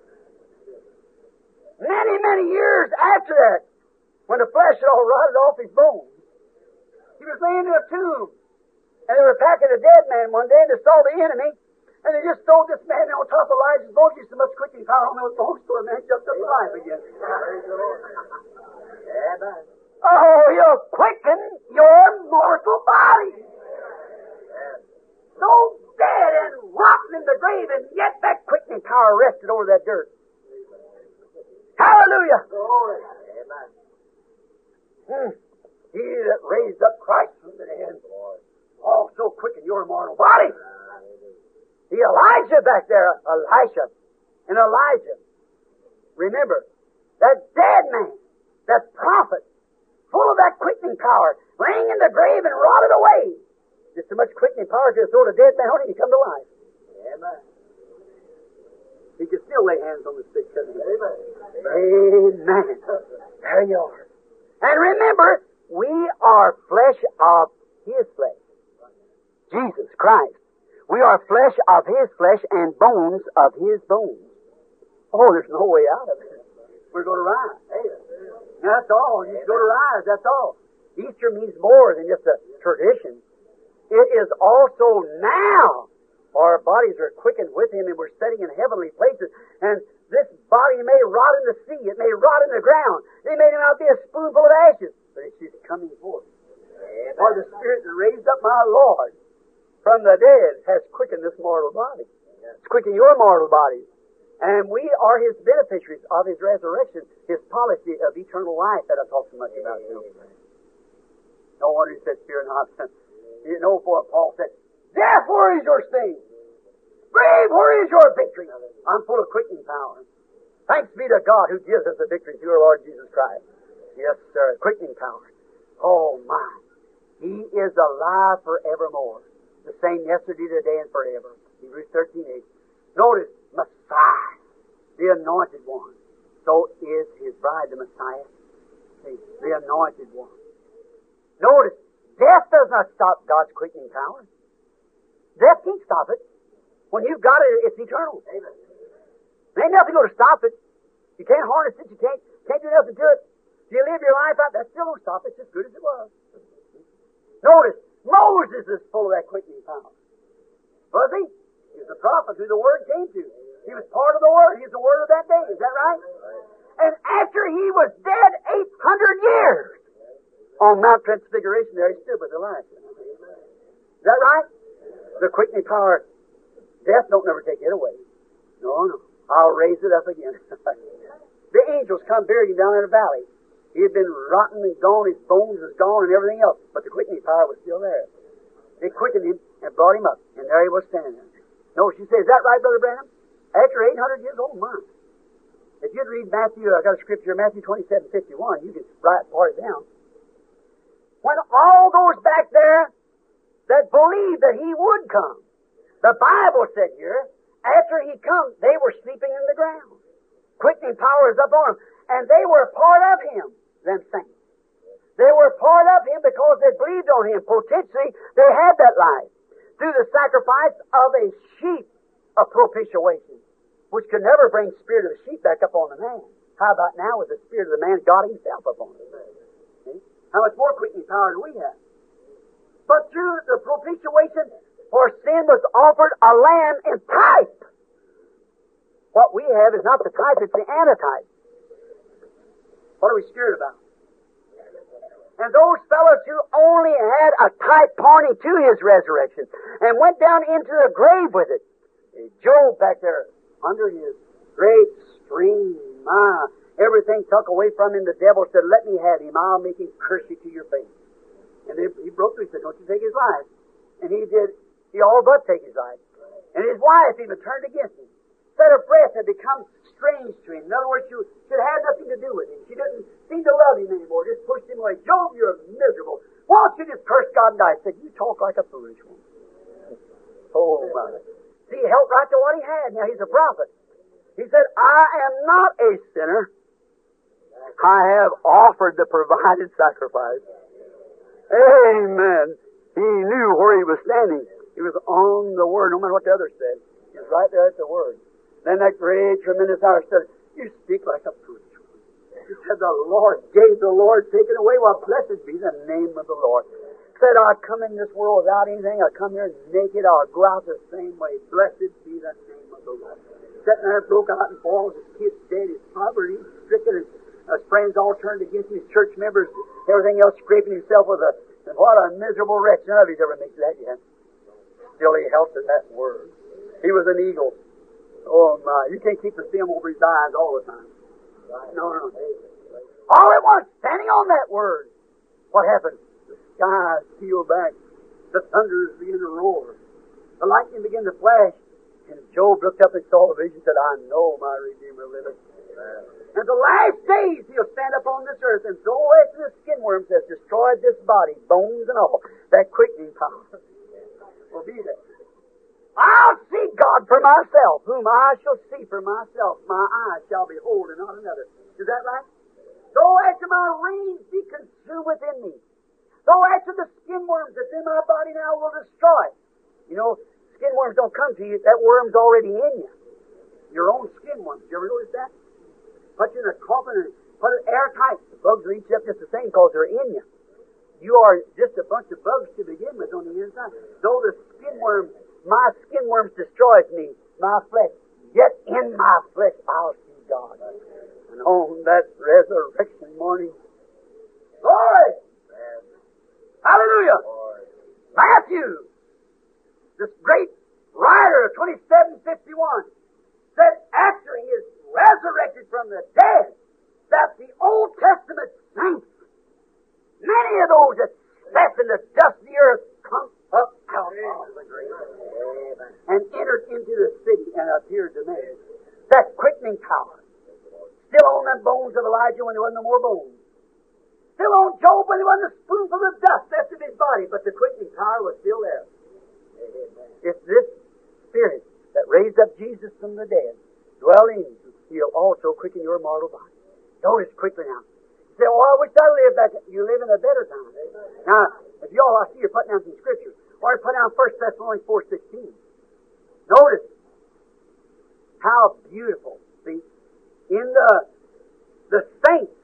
Many, many years after that, when the flesh had all rotted off his bones, he was laying in a tomb, and they were packing a dead man one day, and they saw the enemy, and they just threw this man on top of Elijah's bones, used so much quickening power on those bones, so the man jumped up to life again. Oh, you'll quicken your mortal body. So dead and rotten in the grave, and yet that quickening power rested over that dirt. Hallelujah! Hmm. He that raised up Christ from the dead also quicken your mortal body. The Elijah back there, Elisha and Elijah. Remember, that dead man, that prophet, full of that quickening power, laying in the grave and rotted away. Just so much quickening power to throw the dead man on him, he come to life. Amen. He can still lay hands on the sick, couldn't he? Amen. Amen. There you are. And remember, we are flesh of His flesh. Jesus Christ. We are flesh of His flesh and bones of His bones. Oh, there's no way out of it. We're going to rise. That's all. You go to rise. That's all. Easter means more than just a tradition. It is also now. Our bodies are quickened with Him, and we're sitting in heavenly places. And this body may rot in the sea. It may rot in the ground. They made Him out be a spoonful of ashes. But it's just coming forth. For the Spirit that raised up my Lord from the dead has quickened this mortal body. It's quickened your mortal body. And we are His beneficiaries of His resurrection, His policy of eternal life that I talk so much about. You know. No wonder He said, fear not. You know, for Paul said, death, where is your sting? Grave, where is your victory? I'm full of quickening power. Thanks be to God who gives us the victory through our Lord Jesus Christ. Yes, sir, quickening power. Oh, my. He is alive forevermore. The same yesterday, today, and forever. Hebrews thirteen eight. Notice, Messiah, the anointed one. So is His bride, the Messiah. See, the anointed one. Notice, death does not stop God's quickening power. Death can't stop it. When you've got it, it's eternal. Amen. There ain't nothing going to stop it. You can't harness it. You can't, can't do nothing to it. If you live your life out, that still don't stop it. It's as good as it was. Notice, Moses is full of that quickening power. Was he? He was the prophet who the Word came to. He was part of the Word. He was the Word of that day. Is that right? And after he was dead eight hundred years, on Mount Transfiguration there, he stood with Elijah. Is that right? The quickening power, death don't never take it away. No, no. I'll raise it up again. The angels come buried him down in a valley. He had been rotten and gone, his bones was gone and everything else, but the quickening power was still there. They quickened him and brought him up, and there he was standing there. No, she says, is that right, Brother Branham? After eight hundred years old, my. If you'd read Matthew, I got a scripture, Matthew twenty-seven fifty-one, you can write part it down. When all those back there that believed that He would come, the Bible said here, after He come, they were sleeping in the ground. Quickening power is up on them, and they were part of Him, them saints. They were part of Him because they believed on Him. Potentially, they had that life through the sacrifice of a sheep of propitiation, which could never bring the spirit of the sheep back up on the man. How about now with the spirit of the man, God Himself upon him? See? How much more quickening power do we have? But through the propitiation, for sin was offered a lamb in type. What we have is not the type, it's the antitype. What are we scared about? And those fellows who only had a type pointing to His resurrection and went down into the grave with it. Job back there under his great stream. My, everything took away from him. The devil said, let me have him. I'll make him curse you to your face. And then he broke through. He said, don't you take his life. And he did. He all but take his life. And his wife even turned against him. Said her breath had become strange to him. In other words, she, she had nothing to do with him. She didn't seem to love him anymore. Just pushed him away. Job, you're miserable. Why don't you just curse God and die? He said, you talk like a foolish woman. Oh, my. See, he held right to what he had. Now, he's a prophet. He said, I am not a sinner. I have offered the provided sacrifice. Amen. He knew where he was standing. He was on the Word, no matter what the others said. He was right there at the Word. Then that great, tremendous hour said, you speak like a foolish woman. He said, the Lord gave, the Lord taken away. Well, blessed be the name of the Lord. Said, I come in this world without anything. I come here naked. I'll go out the same way. Blessed be the name of the Lord. Sitting there, broke out in falls. His kids dead. His poverty stricken. His, his friends all turned against him. His church members, everything else scraping himself with a, and what a miserable wretch. None of he's ever made that yet. Still he held to that word. He was an eagle. Oh my, you can't keep the film over his eyes all the time. No, no. All at once, standing on that word. What happened? The skies peeled back. The thunders began to roar. The lightning began to flash. And Job looked up and saw the vision and said, I know my Redeemer liveth. And the last days he'll stand up on this earth, and though after the skin worms has destroyed this body, bones and all, that quickening power will be there. I'll see God for myself, whom I shall see for myself. My eyes shall behold and not another. Is that right? Though after my reins be consumed within me, though after the skin worms that's in my body now will destroy. You know, skin worms don't come to you. That worm's already in you. Your own skin worms. You ever notice that? Put you in a coffin and put it airtight. The bugs will eat you up just the same because they're in you. You are just a bunch of bugs to begin with on the inside. Though the skin worm, my skin worms destroys me, my flesh, yet in my flesh I'll see God. And on that resurrection morning, glory! Hallelujah! Matthew, this great writer of twenty-seven fifty-one, said after he is resurrected from the dead, that the Old Testament saints, many of those that slept in the dust of the earth, come up out of the grave and entered into the city and appeared to men. That quickening power, still on the bones of Elijah when there wasn't no more bones. Still on Job when there wasn't a spoonful of dust left of his body, but the quickening power was still there. If this Spirit that raised up Jesus from the dead dwell in you, He'll also quicken your mortal body. Notice quickly now. You say, oh, I wish I lived back. You live in a better time. Now, if you all, I see you're putting down some scripture. Or put down First Thessalonians four sixteen. Notice how beautiful. See, in the the saints,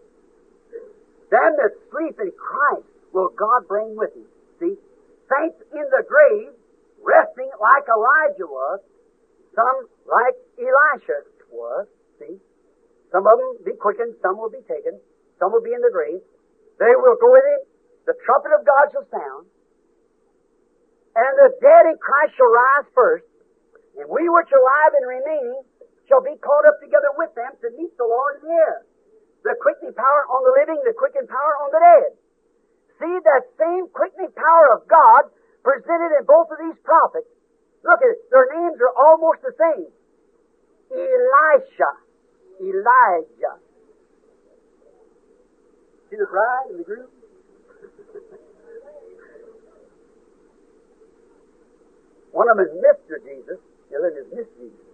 them that sleep in Christ will God bring with Him. See, saints in the grave, resting like Elijah was, some like Elisha was. See, some of them be quickened, some will be taken, some will be in the grave. They will go with Him. The trumpet of God shall sound, and the dead in Christ shall rise first, and we which are alive and remaining shall be caught up together with them to meet the Lord in the air. The quickening power on the living, the quickening power on the dead. See that same quickening power of God presented in both of these prophets. Look at it. Their names are almost the same. Elisha. Elijah. See the bride and the groom? One of them is Mister Jesus, the other is Miss Jesus.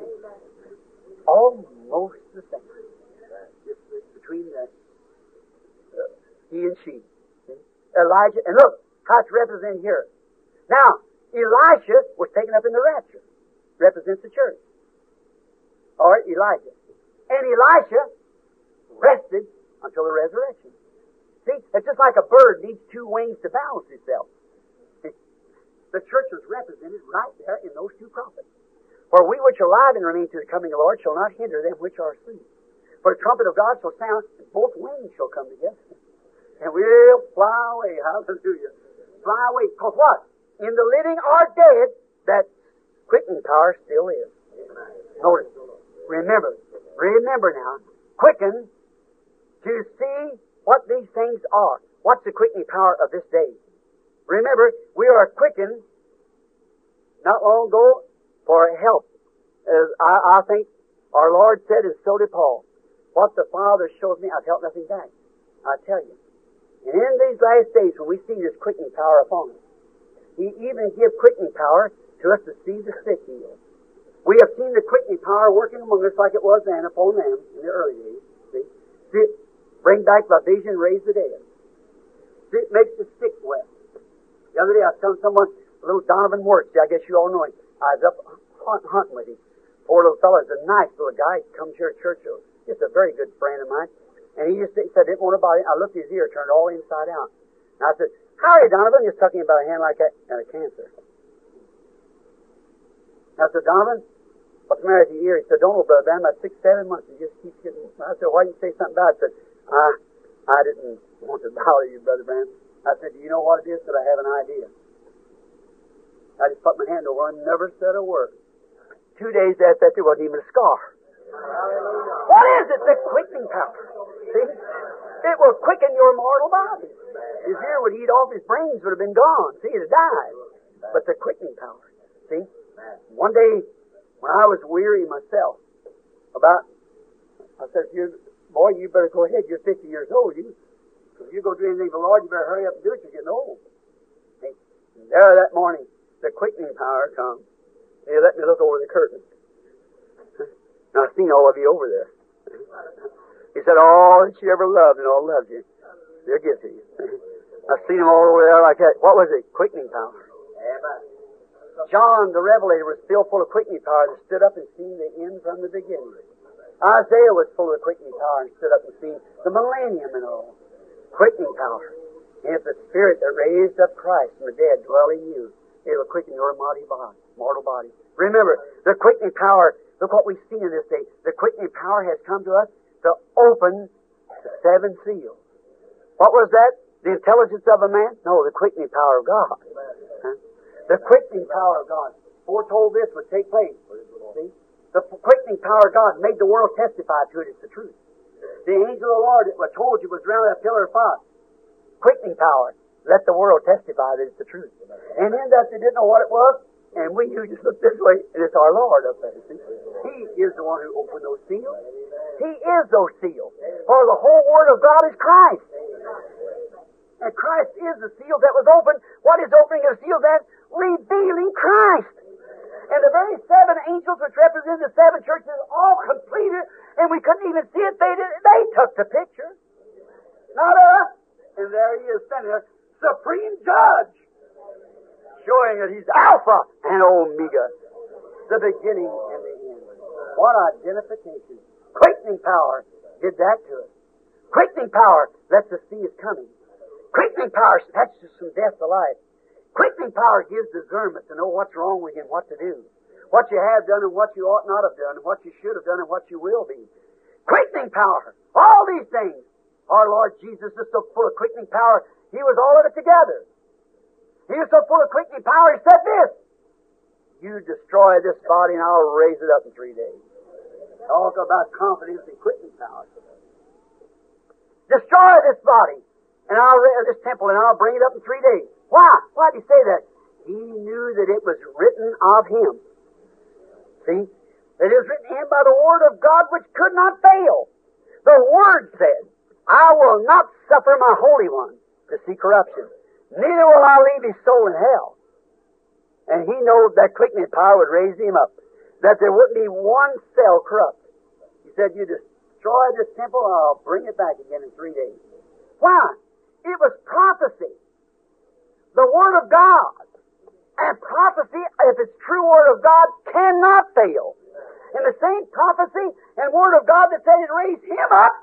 Almost the same. Just between the, uh, he and she. See? Elijah, and look how it's represented here. Now, Elisha was taken up in the rapture. Represents the church. Or Elijah. And Elisha rested until the resurrection. See, it's just like a bird needs two wings to balance itself. The church was represented right there in those two prophets. For we which are alive and remain to the coming of the Lord shall not hinder them which are asleep. For the trumpet of God shall sound, and both wings shall come together. And we'll fly away. Hallelujah. Fly away. Because what? In the living or dead, that quickening power still is. Notice. Remember. Remember now. Quicken to see what these things are. What's the quickening power of this day? Remember, we are quickened not long ago for help. As I, I think our Lord said, and so did Paul, what the Father shows me, I've held nothing back. I tell you. And in these last days, when we see this quickening power upon us, He even gives quickening power to us to see the sick healed. We have seen the quickening power working among us like it was then upon them in the early days. See? See, bring back the vision, raise the dead. See, it makes the sick well. The other day I was telling someone, little Donovan Works, I guess you all know him. I was up hunt, hunting with him. Poor little fellow, he's a nice little guy. He comes here at Churchill. Just a very good friend of mine. And he just he said, didn't want to bother him. I looked at his ear, turned all inside out. And I said, how are you, Donovan? Just talking about a hand like that and a cancer. I said, Donovan, what's the matter with your ear? He said, don't know, Brother Branham, about six, seven months. He just keeps getting... I said, why didn't you say something about it? I said, I, I didn't want to bother you, Brother Branham. I said, do you know what it is? That I have an idea. I just put my hand over and never said a word. Two days after that, there wasn't even a scar. What is it? The quickening power. See? It will quicken your mortal body. His ear would eat off, his brains would have been gone. See, he'd have died. But the quickening power. See? One day, when I was weary myself, about, I said, you, boy, you better go ahead. You're fifty years old. You, if you go do anything for the Lord, you better hurry up and do it. You're getting old. See? And there that morning, the quickening power comes. They let me look over the curtain. Now, I've seen all of you over there. He said, all that you ever loved and all loves you, they'll give to you. I've seen them all over there like that. What was it? Quickening power. John the Revelator was still full of quickening power that stood up and seen the end from the beginning. Isaiah was full of quickening power and stood up and seen the millennium and all. Quickening power. And if the Spirit that raised up Christ from the dead dwell in you, it will quicken your mortal body. Mortal body. Remember, the quickening power, look what we've seen in this day. The quickening power has come to us to open the seven seals. What was that? The intelligence of a man? No, the quickening power of God. Huh? The quickening power of God foretold this would take place. See? The quickening power of God made the world testify to it. It's the truth. The angel of the Lord that I told you was around that pillar of fire. Quickening power. Let the world testify that it's the truth. And in that they didn't know what it was, and we knew just look this way, and it's our Lord up there. See? He is the one who opened those seals. He is those seals. For the whole Word of God is Christ. And Christ is the seal that was opened. What is opening of the seal then? Revealing Christ. And the very seven angels which represent the seven churches all completed, and we couldn't even see it. They did, they took the picture. Not us. And there he is standing there, supreme judge, showing that he's Alpha and Omega, the beginning and the end. What identification. Quickening power did that to us. Quickening power lets us see His coming. Quickening power snatches us from death to life. Quickening power gives discernment to know what's wrong with you and what to do. What you have done and what you ought not have done, and what you should have done and what you will be. Quickening power. All these things. Our Lord Jesus is so full of quickening power, He was all of it together. He was so full of quickening power, He said this, you destroy this body and I'll raise it up in three days. Talk about confidence and quickening power. Destroy this body and I'll raise this temple and I'll bring it up in three days. Why? Why did He say that? He knew that it was written of Him. See? That it was written in by the Word of God which could not fail. The Word said, I will not suffer my Holy One to see corruption. Neither will I leave his soul in hell. And He knows that quickening power would raise him up. That there wouldn't be one cell corrupt. He said, you destroy this temple, I'll bring it back again in three days. Why? It was prophecy. The Word of God. And prophecy, if it's true Word of God, cannot fail. And the same prophecy and Word of God that said it raised Him up,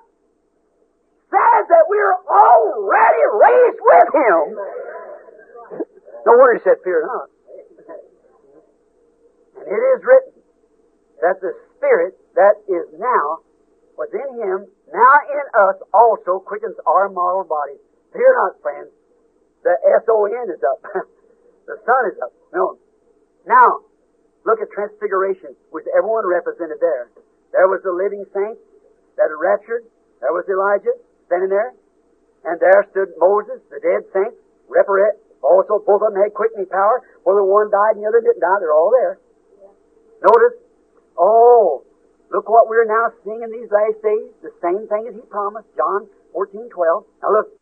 says that we're already raised with Him. No wonder He said, fear not. And it is written that the Spirit that is now within Him, now in us, also quickens our mortal bodies. Fear not, friends. The S O N is up. The sun is up. No. Now, Look at Transfiguration, with everyone represented there. There was the living saints that had raptured. There was Elijah standing there. And there stood Moses, the dead saint, reprobate. Also, both of them had quickening power. Whether one died and the other didn't die, they're all there. Notice, oh, look what we're now seeing in these last days. The same thing that He promised, John fourteen twelve. Now look,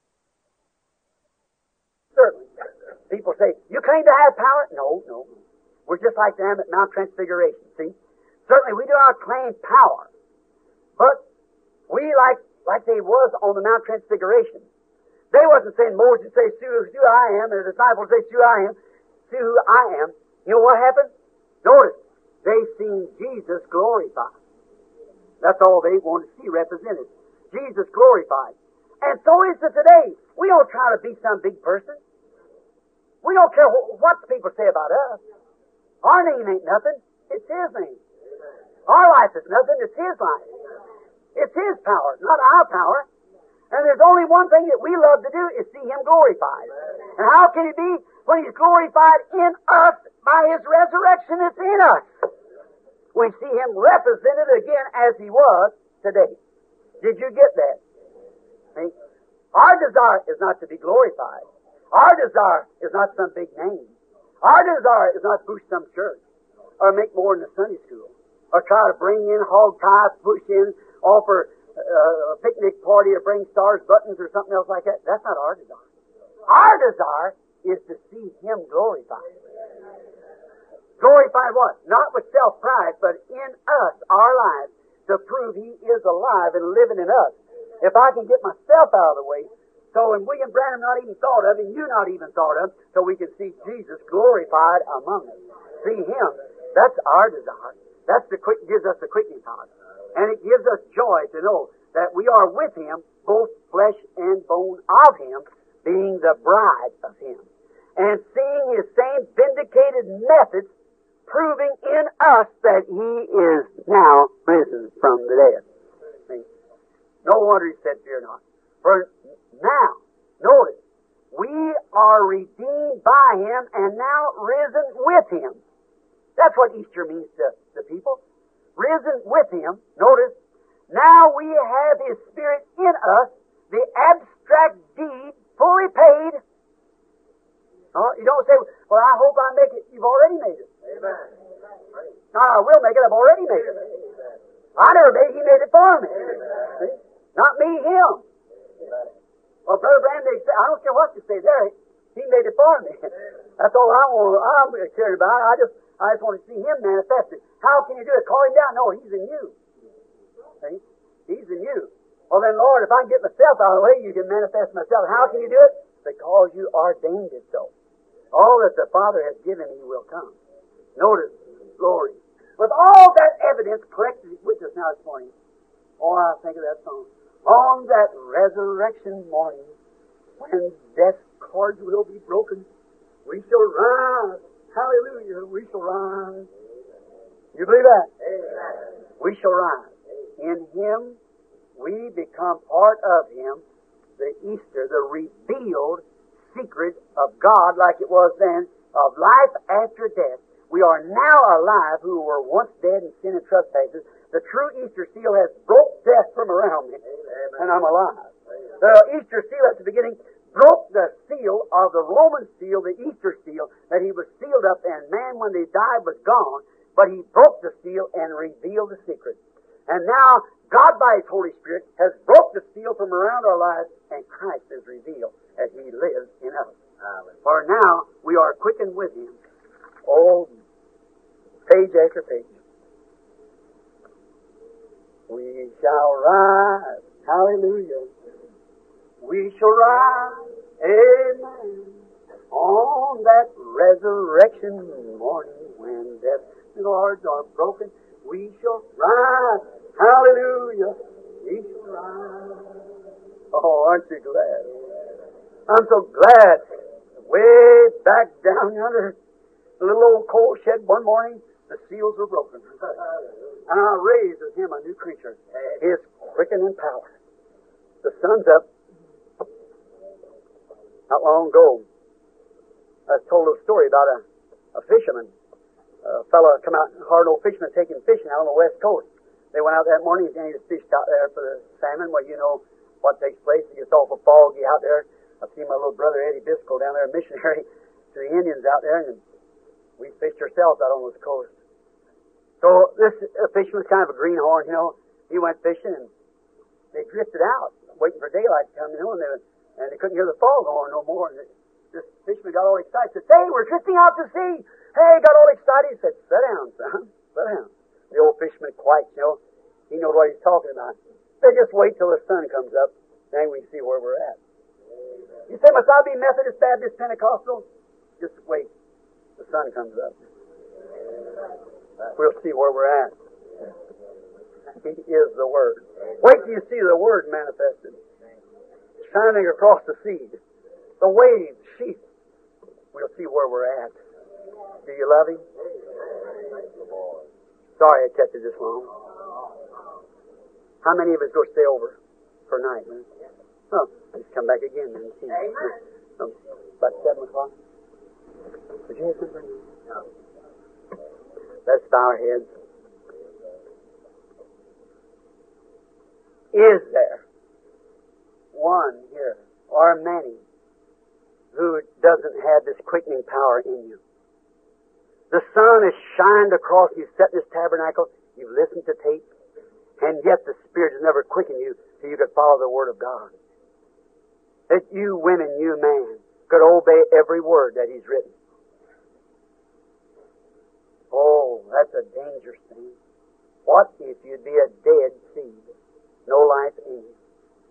certainly, people say, you claim to have power? No, no. We're just like them at Mount Transfiguration, see? Certainly, we do not claim power. But we, like like they was on the Mount Transfiguration, they wasn't saying, Moses say, see who I am, and the disciples say, see who I am, see who I am. You know what happened? Notice, they seen Jesus glorified. That's all they wanted to see represented. Jesus glorified. And so is it today. We don't try to be some big person. We don't care what people say about us. Our name ain't nothing. It's His name. Our life is nothing. It's His life. It's His power, not our power. And there's only one thing that we love to do is see Him glorified. And how can He be when He's glorified in us by His resurrection that's in us? We see Him represented again as He was today. Did you get that? See? Our desire is not to be glorified. Our desire is not some big name. Our desire is not to boost some church or make more in the Sunday school or try to bring in hog ties, push in, offer uh, a picnic party or bring stars, buttons, or something else like that. That's not our desire. Our desire is to see Him glorified. Glorified what? Not with self-pride, but in us, our lives, to prove He is alive and living in us. If I can get myself out of the way, so when William Branham not even thought of, and you not even thought of, so we can see Jesus glorified among us. See Him. That's our desire. That's the quick, gives us the quickening power. And it gives us joy to know that we are with Him, both flesh and bone of Him, being the bride of Him. And seeing His same vindicated methods proving in us that He is now risen from the dead. See? No wonder He said, fear not. For now, notice, we are redeemed by Him and now risen with Him. That's what Easter means to the people. Risen with Him. Notice, now we have His Spirit in us, the abstract deed fully paid. Oh, you don't say, well, I hope I make it. You've already made it. Amen. No, I will make it. I've already made it. I never made it. He made it for me. See? Not me, Him. Well, Brother Branham, I don't care what you say there. He made it for me. That's all I want. I'm caring about. I just, I just want to see Him manifested. How can you do it? Call Him down? No, He's in you. See? He's in you. Well, then, Lord, if I can get myself out of the way, you can manifest myself. How can you do it? Because you ordained it so. All that the Father has given me will come. Notice, glory. With all that evidence collected with us now this morning, oh, I think of that song. On that resurrection morning, when death's cords will be broken, we shall rise. Hallelujah, we shall rise. You believe that? Amen. We shall rise. In Him, we become part of Him, the Easter, the revealed secret of God, like it was then, of life after death. We are now alive who were once dead in sin and trespasses. The true Easter seal has broke death from around me, Amen. And I'm alive. The Easter seal at the beginning broke the seal of the Roman seal, the Easter seal, that He was sealed up, and man, when they died, was gone. But He broke the seal and revealed the secret. And now, God, by His Holy Spirit, has broke the seal from around our lives, and Christ is revealed as He lives in us. Amen. For now, we are quickened with Him. Oh, page after page. We shall rise. Hallelujah. We shall rise. Amen. On that resurrection morning when death's cords are broken, we shall rise. Hallelujah. We shall rise. Oh, aren't you glad? I'm so glad. Way back down yonder, the little old coal shed one morning, the seals were broken. And I raised with Him a new creature. His quickening power. The sun's up. Not long ago, I was told a story about a, a fisherman a fellow come out, hard old fisherman taking fishing out on the west coast. They went out that morning and they fished out there for the salmon. Well, you know what takes place. It gets awful foggy out there. I've seen my little brother Eddie Biscoe down there, a missionary to the Indians out there, and we fished ourselves out on this coast. So this uh, fisherman was kind of a greenhorn, you know. He went fishing and they drifted out, waiting for daylight to come, you know, and they, and they couldn't hear the foghorn no more. And this fisherman got all excited. Said, "Hey, we're drifting out to sea." Hey, got all excited. He said, "Sit down, son. Sit down." The old fisherman quite, you know, he knows what he's talking about. They just wait till the sun comes up, then we see where we're at. You say, "Must I be Methodist, Baptist, Pentecostal?" Just wait. The sun comes up. We'll see where we're at. He is the Word. Wait till you see the Word manifested. Shining across the sea. The waves, sheep. We'll see where we're at. Do you love Him? Sorry I kept it this long. How many of us go stay over for night? Man? Oh, let's come back again and see. Um, about seven o'clock. Did you have something? No. Let's bow our heads. Is there one here, or many, who doesn't have this quickening power in you? The sun has shined across you, set this tabernacle, you've listened to tape, and yet the Spirit has never quickened you so you could follow the Word of God. That you women, you man, could obey every word that He's written. Oh, that's a dangerous thing. What if you'd be a dead seed? No life in you.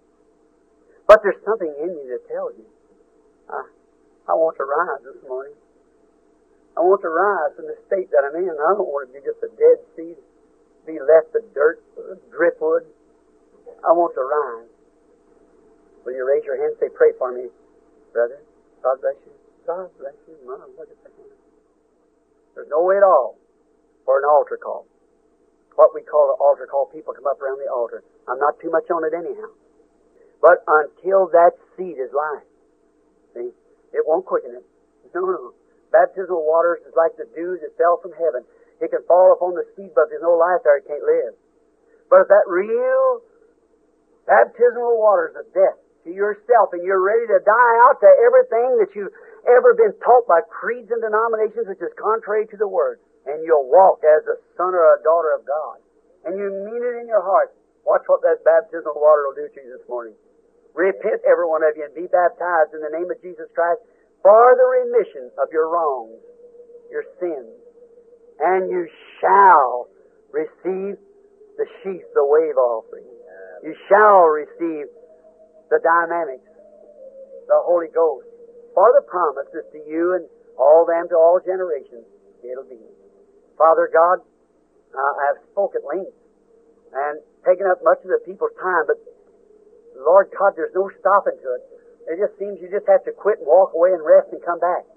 But there's something in you that tells you, I, I want to rise this morning. I want to rise from the state that I'm in. I don't want to be just a dead seed, be left the dirt, driftwood. I want to rise. Will you raise your hand and say, "Pray for me, brother"? God bless you. God bless you. Mom, look at that hand. There's no way at all for an altar call. What we call an altar call, people come up around the altar. I'm not too much on it anyhow. But until that seed is life, see, it won't quicken it. No, no. Baptismal waters is like the dew that fell from heaven. It can fall upon the seed, but there's no life there, it can't live. But if that real baptismal waters of death to yourself, and you're ready to die out to everything that you've ever been taught by creeds and denominations which is contrary to the Word, and you'll walk as a son or a daughter of God, and you mean it in your heart, watch what that baptismal water will do to you this morning. Repent, every one of you, and be baptized in the name of Jesus Christ for the remission of your wrongs, your sins, and you shall receive the sheath, the wave offering. You shall receive the dynamics, the Holy Ghost. For the promises to you and all them to all generations, it'll be. Father God, uh, I have spoken at length and taken up much of the people's time, but Lord God, there's no stopping to it. It just seems you just have to quit and walk away and rest and come back.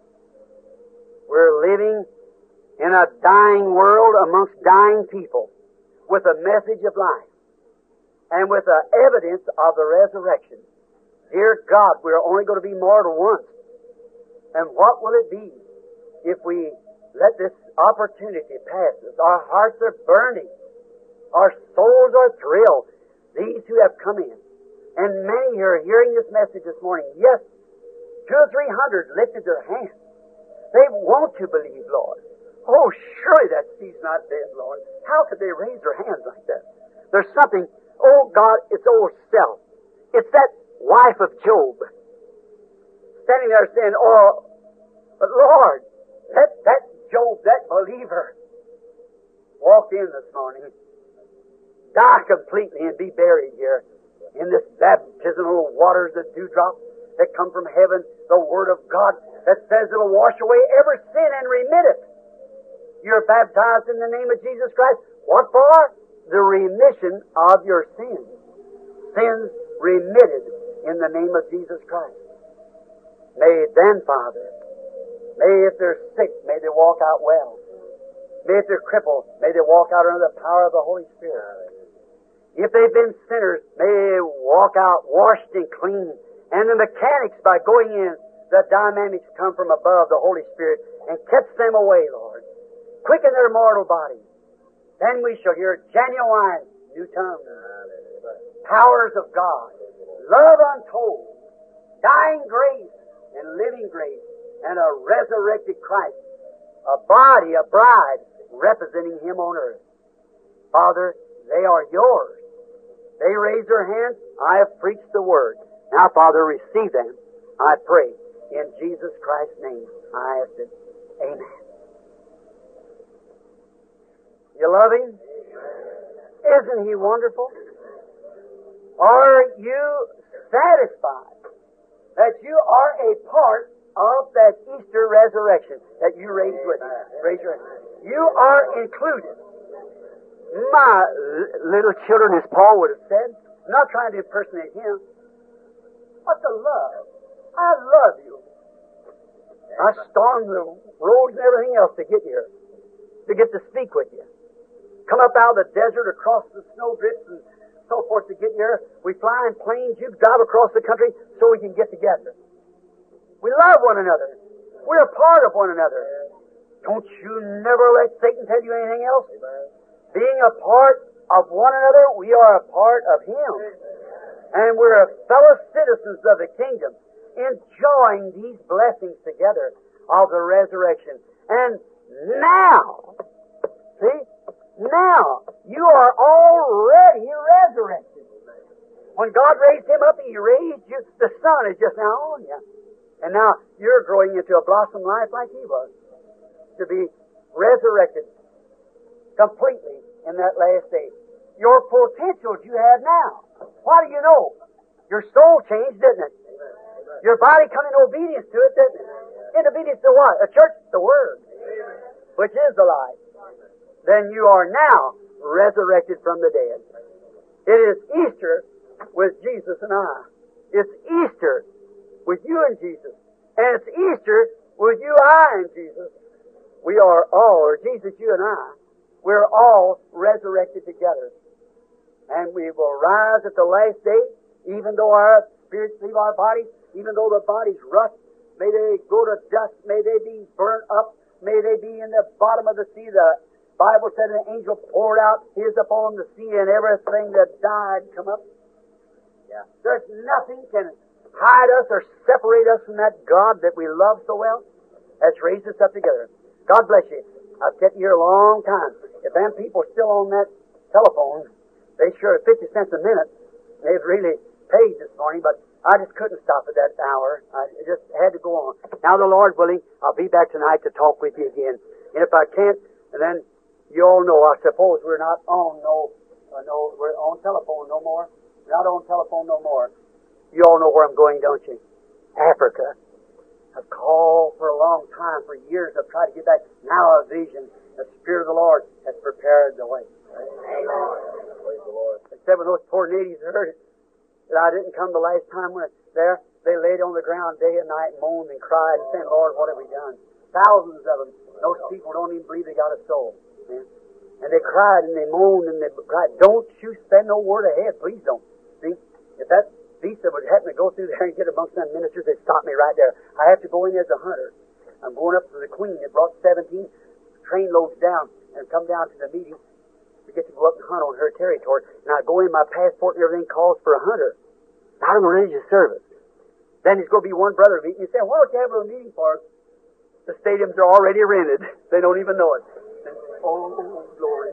We're living in a dying world amongst dying people with a message of life and with the evidence of the resurrection. Dear God, we're only going to be mortal once. And what will it be if we let this opportunity pass us? Our hearts are burning. Our souls are thrilled. These who have come in, and many who are hearing this message this morning, yes, two or three hundred lifted their hands. They want to believe, Lord. Oh, surely that seed's not dead, Lord. How could they raise their hands like that? There's something, oh God, it's old self. It's that wife of Job standing there saying, "Oh, but Lord, let that Job, that believer, walk in this morning, die completely and be buried here in this baptismal waters of dewdrop that come from heaven, the Word of God that says it'll wash away every sin and remit it. You're baptized in the name of Jesus Christ. What for? The remission of your sins. Sins remitted in the name of Jesus Christ. May then, Father, may if they're sick, may they walk out well. May if they're crippled, may they walk out under the power of the Holy Spirit. If they've been sinners, may they walk out washed and clean. And the mechanics, by going in, the dynamics come from above, the Holy Spirit, and catch them away, Lord. quicken their mortal bodies. Then we shall hear genuine new tongues, powers of God, love untold, dying grace and living grace, and a resurrected Christ, a body, a bride, representing Him on earth. Father, they are yours. They raise their hands. I have preached the Word. Now, Father, receive them, I pray. In Jesus Christ's name, I ask it. Amen. You love Him? Isn't He wonderful? Are you satisfied that you are a part of that Easter resurrection that you raised with Him? Raise your hand. You are included. My little children, as Paul would have said, I'm not trying to impersonate him, but the love. I love you. I stormed the roads and everything else to get here, to get to speak with you. Come up out of the desert, across the snow drifts and so forth to get here. We fly in planes. You drive across the country so we can get together. We love one another. We're a part of one another. Don't you never let Satan tell you anything else. Being a part of one another, we are a part of Him. And we're fellow citizens of the kingdom, enjoying these blessings together of the resurrection. And now, see, now you are already resurrected. When God raised Him up, He raised you. The sun is just now on you. And now you're growing into a blossom life like He was, to be resurrected completely in that last day. Your potentials you have now. What do you know? Your soul changed, didn't it? Your body come in obedience to it, didn't it? In obedience to what? A church, the Word, which is the life. Then you are now resurrected from the dead. It is Easter with Jesus and I. It's Easter with you and Jesus. And it's Easter with you, I, and Jesus. We are all, or Jesus, you and I, we're all resurrected together. And we will rise at the last day, even though our spirits leave our bodies, even though the bodies rust, may they go to dust, may they be burnt up, may they be in the bottom of the sea. The Bible said an angel poured out his upon the sea, and everything that died come up. Yeah. There's nothing can hide us or separate us from that God that we love so well, that's raised us up together. God bless you. I've kept you here a long time. If them people are still on that telephone, they sure fifty cents a minute. They've really paid this morning, but I just couldn't stop at that hour. I just had to go on. Now, the Lord willing, I'll be back tonight to talk with you again. And if I can't, then you all know, I suppose we're not on no, uh, no, we're on telephone no more. We're not on telephone no more. You all know where I'm going, don't you? Africa. I've called for a long time, for years. I've tried to get back. Now a vision. The Spirit of the Lord has prepared the way. Amen. Except when those poor natives heard it, that I didn't come the last time we were there, they laid on the ground day and night and moaned and cried and said, Lord, what have we done? Thousands of them. Those people don't even believe they got a soul. Man. And they cried and they moaned and they cried, don't you send no word ahead. Please don't. See, if that visa would happen to go through there and get amongst them ministers, they'd stop me right there. I have to go in as a hunter. I'm going up to the Queen that brought seventeen train loads down and come down to the meeting to get to go up and hunt on her territory. And I go in, my passport and everything calls for a hunter, not a religious service. Then there's going to be one brother meeting. You say, what would you have a meeting for? The stadiums are already rented. They don't even know it. Oh, glory.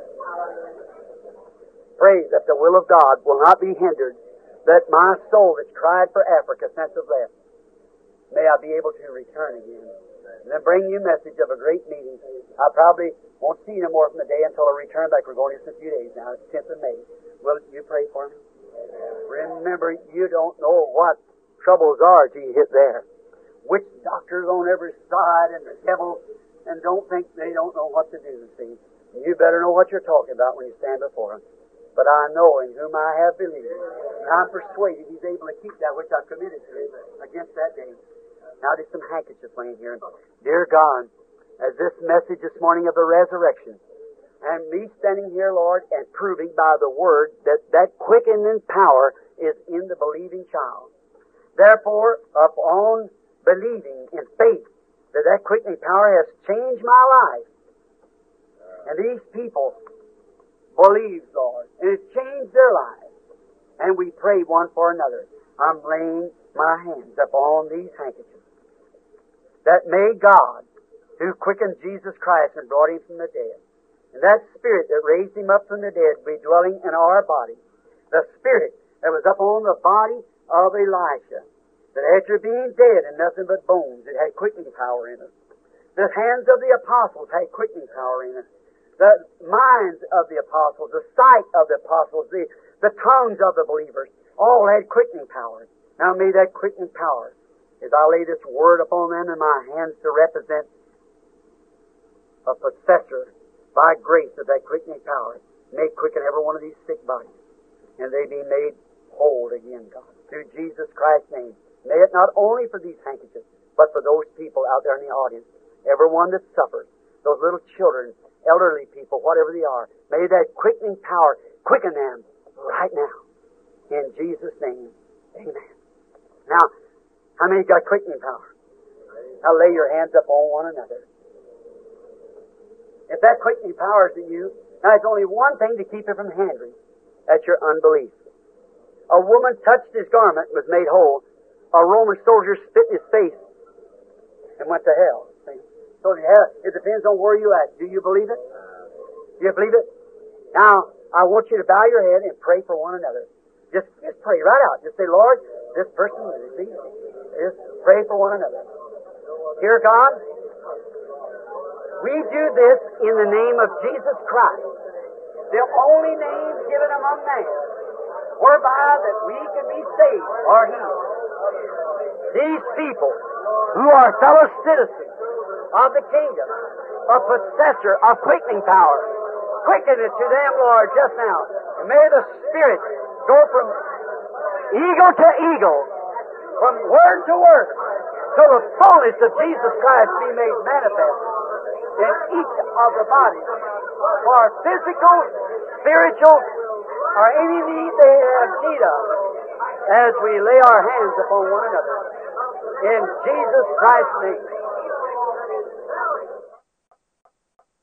Pray that the will of God will not be hindered, that my soul that's cried for Africa since I've left, may I be able to return again. And then bring you a message of a great meeting. I probably won't see you no more from the day until I return back. We're going in a few days now. It's tenth of May. Will you pray for me? Remember, you don't know what troubles are till you hit there. Witch doctors on every side and the devil, and don't think they don't know what to do, see. You better know what you're talking about when you stand before Him. But I know in whom I have believed, and I'm persuaded He's able to keep that which I've committed to Him against that day. Now there's some handkerchiefs laying here. Dear God, as this message this morning of the resurrection, and me standing here, Lord, and proving by the Word that that quickening power is in the believing child. Therefore, upon believing in faith that that quickening power has changed my life, And these people believe, Lord, and it's changed their lives. And we pray one for another. I'm laying my hands upon these handkerchiefs, that may God, who quickened Jesus Christ and brought Him from the dead, and that Spirit that raised Him up from the dead be dwelling in our body, the Spirit that was up on the body of Elisha, that after being dead and nothing but bones, it had quickening power in it. The hands of the apostles had quickening power in it. The minds of the apostles, the sight of the apostles, the, the tongues of the believers, all had quickening power. Now may that quickening power, as I lay this word upon them in my hands to represent a possessor by grace of that quickening power, may quicken every one of these sick bodies, and they be made whole again, God, through Jesus Christ's name. May it not only for these handkerchiefs, but for those people out there in the audience, everyone that suffers, those little children, elderly people, whatever they are, may that quickening power quicken them right now. In Jesus' name, amen. Now, how many got quickening power? Now lay your hands up on one another. If that quickening power is in you, now there's only one thing to keep it from hindering. That's your unbelief. A woman touched his garment and was made whole. A Roman soldier spit in his face and went to hell. See? So it depends on where you're at. Do you believe it? Do you believe it? Now, I want you to bow your head and pray for one another. Just, just pray right out. Just say, Lord, this person, see? Just pray for one another. Dear God, we do this in the name of Jesus Christ, the only name given among men, whereby that we can be saved or healed. These people who are fellow citizens of the kingdom, a possessor of quickening power, quicken it to them, Lord, just now. And may the Spirit go from eagle to eagle, from word to word, till the fullness of Jesus Christ be made manifest in each of the bodies, for physical, spiritual, or any need they have need of, as we lay our hands upon one another. In Jesus Christ's name.